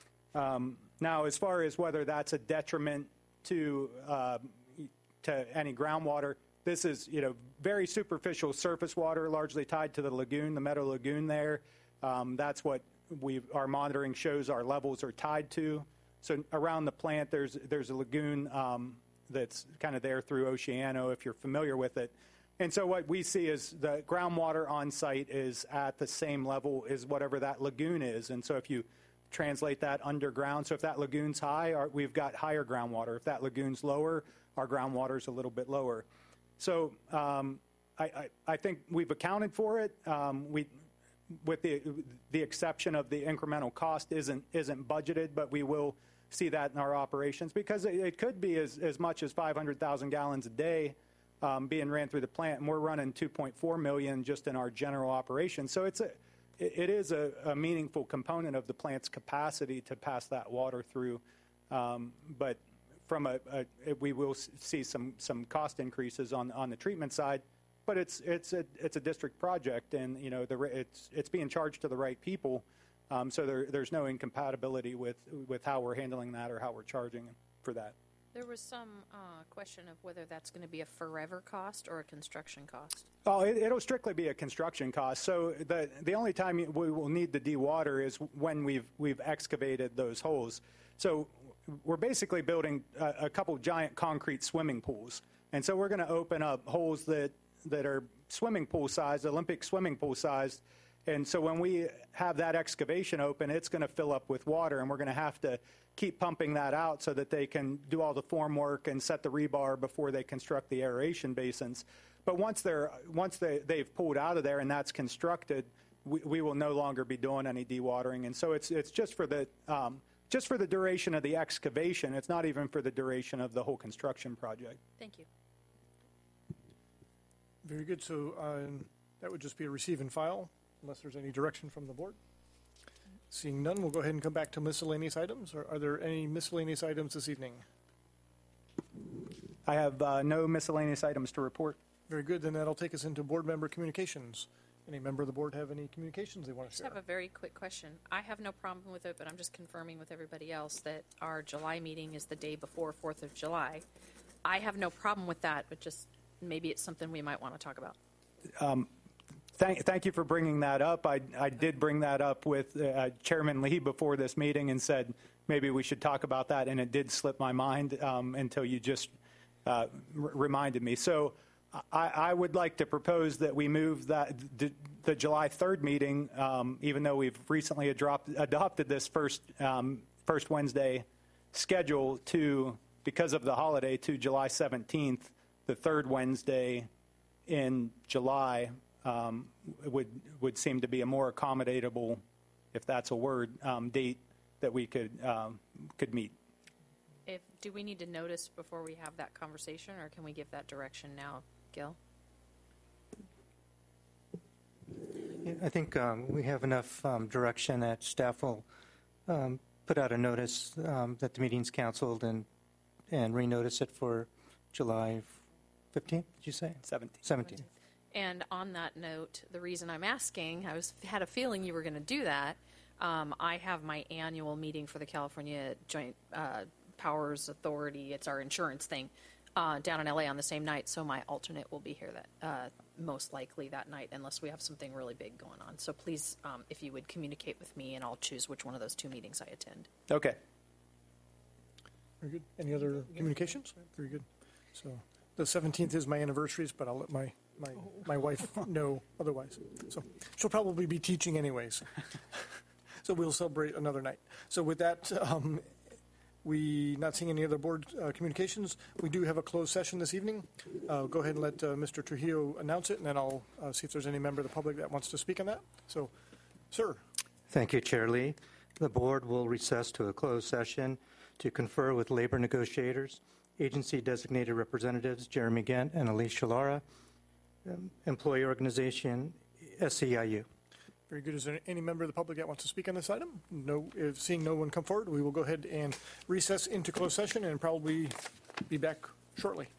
Um, now, as far as whether that's a detriment to, uh, to any groundwater, this is, you know, very superficial surface water, largely tied to the lagoon, the Meadow Lagoon there. Um, that's what we our monitoring shows our levels are tied to. So around the plant, there's there's a lagoon um, that's kind of there through Oceano, if you're familiar with it. And so what we see is the groundwater on site is at the same level as whatever that lagoon is. And so if you translate that underground, so if that lagoon's high, our, we've got higher groundwater. If that lagoon's lower, our groundwater's a little bit lower. So um, I, I, I think we've accounted for it. Um, we. With the the exception of the incremental cost isn't isn't budgeted, but we will see that in our operations because it, it could be as, as much as five hundred thousand gallons a day um, being ran through the plant, and we're running two point four million just in our general operations. So it's a it, it is a, a meaningful component of the plant's capacity to pass that water through, um, but from a, a we will see some some cost increases on on the treatment side. But it's it's a it's a district project, and you know the it's it's being charged to the right people, um, so there there's no incompatibility with with how we're handling that or how we're charging for that. There was some uh, question of whether that's going to be a forever cost or a construction cost. Oh, it, it'll strictly be a construction cost. So the the only time we will need the dewater is when we've we've excavated those holes. So we're basically building a, a couple giant concrete swimming pools, and so we're going to open up holes that. that are swimming pool sized, Olympic swimming pool sized. And so when we have that excavation open, it's going to fill up with water, and we're going to have to keep pumping that out so that they can do all the form work and set the rebar before they construct the aeration basins. But once they're once they, they've pulled out of there and that's constructed, we, we will no longer be doing any dewatering. And so it's it's just for the um, just for the duration of the excavation. It's not even for the duration of the whole construction project. Thank you. Very good. So um, that would just be a receive and file, unless there's any direction from the board. Seeing none, we'll go ahead and come back to miscellaneous items. Or are there any miscellaneous items this evening? I have uh, no miscellaneous items to report. Very good. Then that'll take us into board member communications. Any member of the board have any communications they want to I just share? have a very quick question. I have no problem with it, but I'm just confirming with everybody else that our July meeting is the day before fourth of July. I have no problem with that, but just maybe it's something we might want to talk about. Um, thank, thank you for bringing that up. I, I did bring that up with uh, Chairman Lee before this meeting and said maybe we should talk about that, and it did slip my mind um, until you just uh, r- reminded me. So I, I would like to propose that we move that the, the July third meeting, um, even though we've recently adop- adopted this first um, first Wednesday schedule to, because of the holiday, to July seventeenth. The third Wednesday in July um, would would seem to be a more accommodatable, if that's a word, um, date that we could um, could meet. If do we need to notice before we have that conversation, or can we give that direction now, Gil? I think um, we have enough um, direction that staff will um, put out a notice um, that the meeting's canceled and and renotice it for July fifteenth, did you say? seventeenth. seventeenth. And on that note, the reason I'm asking, I was had a feeling you were going to do that. Um, I have my annual meeting for the California Joint uh, Powers Authority. It's our insurance thing uh, down in L A on the same night. So my alternate will be here that uh, most likely that night, unless we have something really big going on. So please, um, if you would communicate with me, and I'll choose which one of those two meetings I attend. Okay. Very good. Any other communications? Very good. So the seventeenth is my anniversaries, but I'll let my, my, my wife know otherwise. So she'll probably be teaching anyways. So we'll celebrate another night. So with that, um, we not seeing any other board uh, communications. We do have a closed session this evening. Uh, go ahead and let uh, Mister Trujillo announce it, and then I'll uh, see if there's any member of the public that wants to speak on that. So, sir. Thank you, Chair Lee. The board will recess to a closed session to confer with labor negotiators, agency designated representatives Jeremy Gant and Alicia Lara, um, employee organization S E I U. Very good. Is there any member of the public that wants to speak on this item? No. If seeing no one come forward, we will go ahead and recess into closed session and probably be back shortly.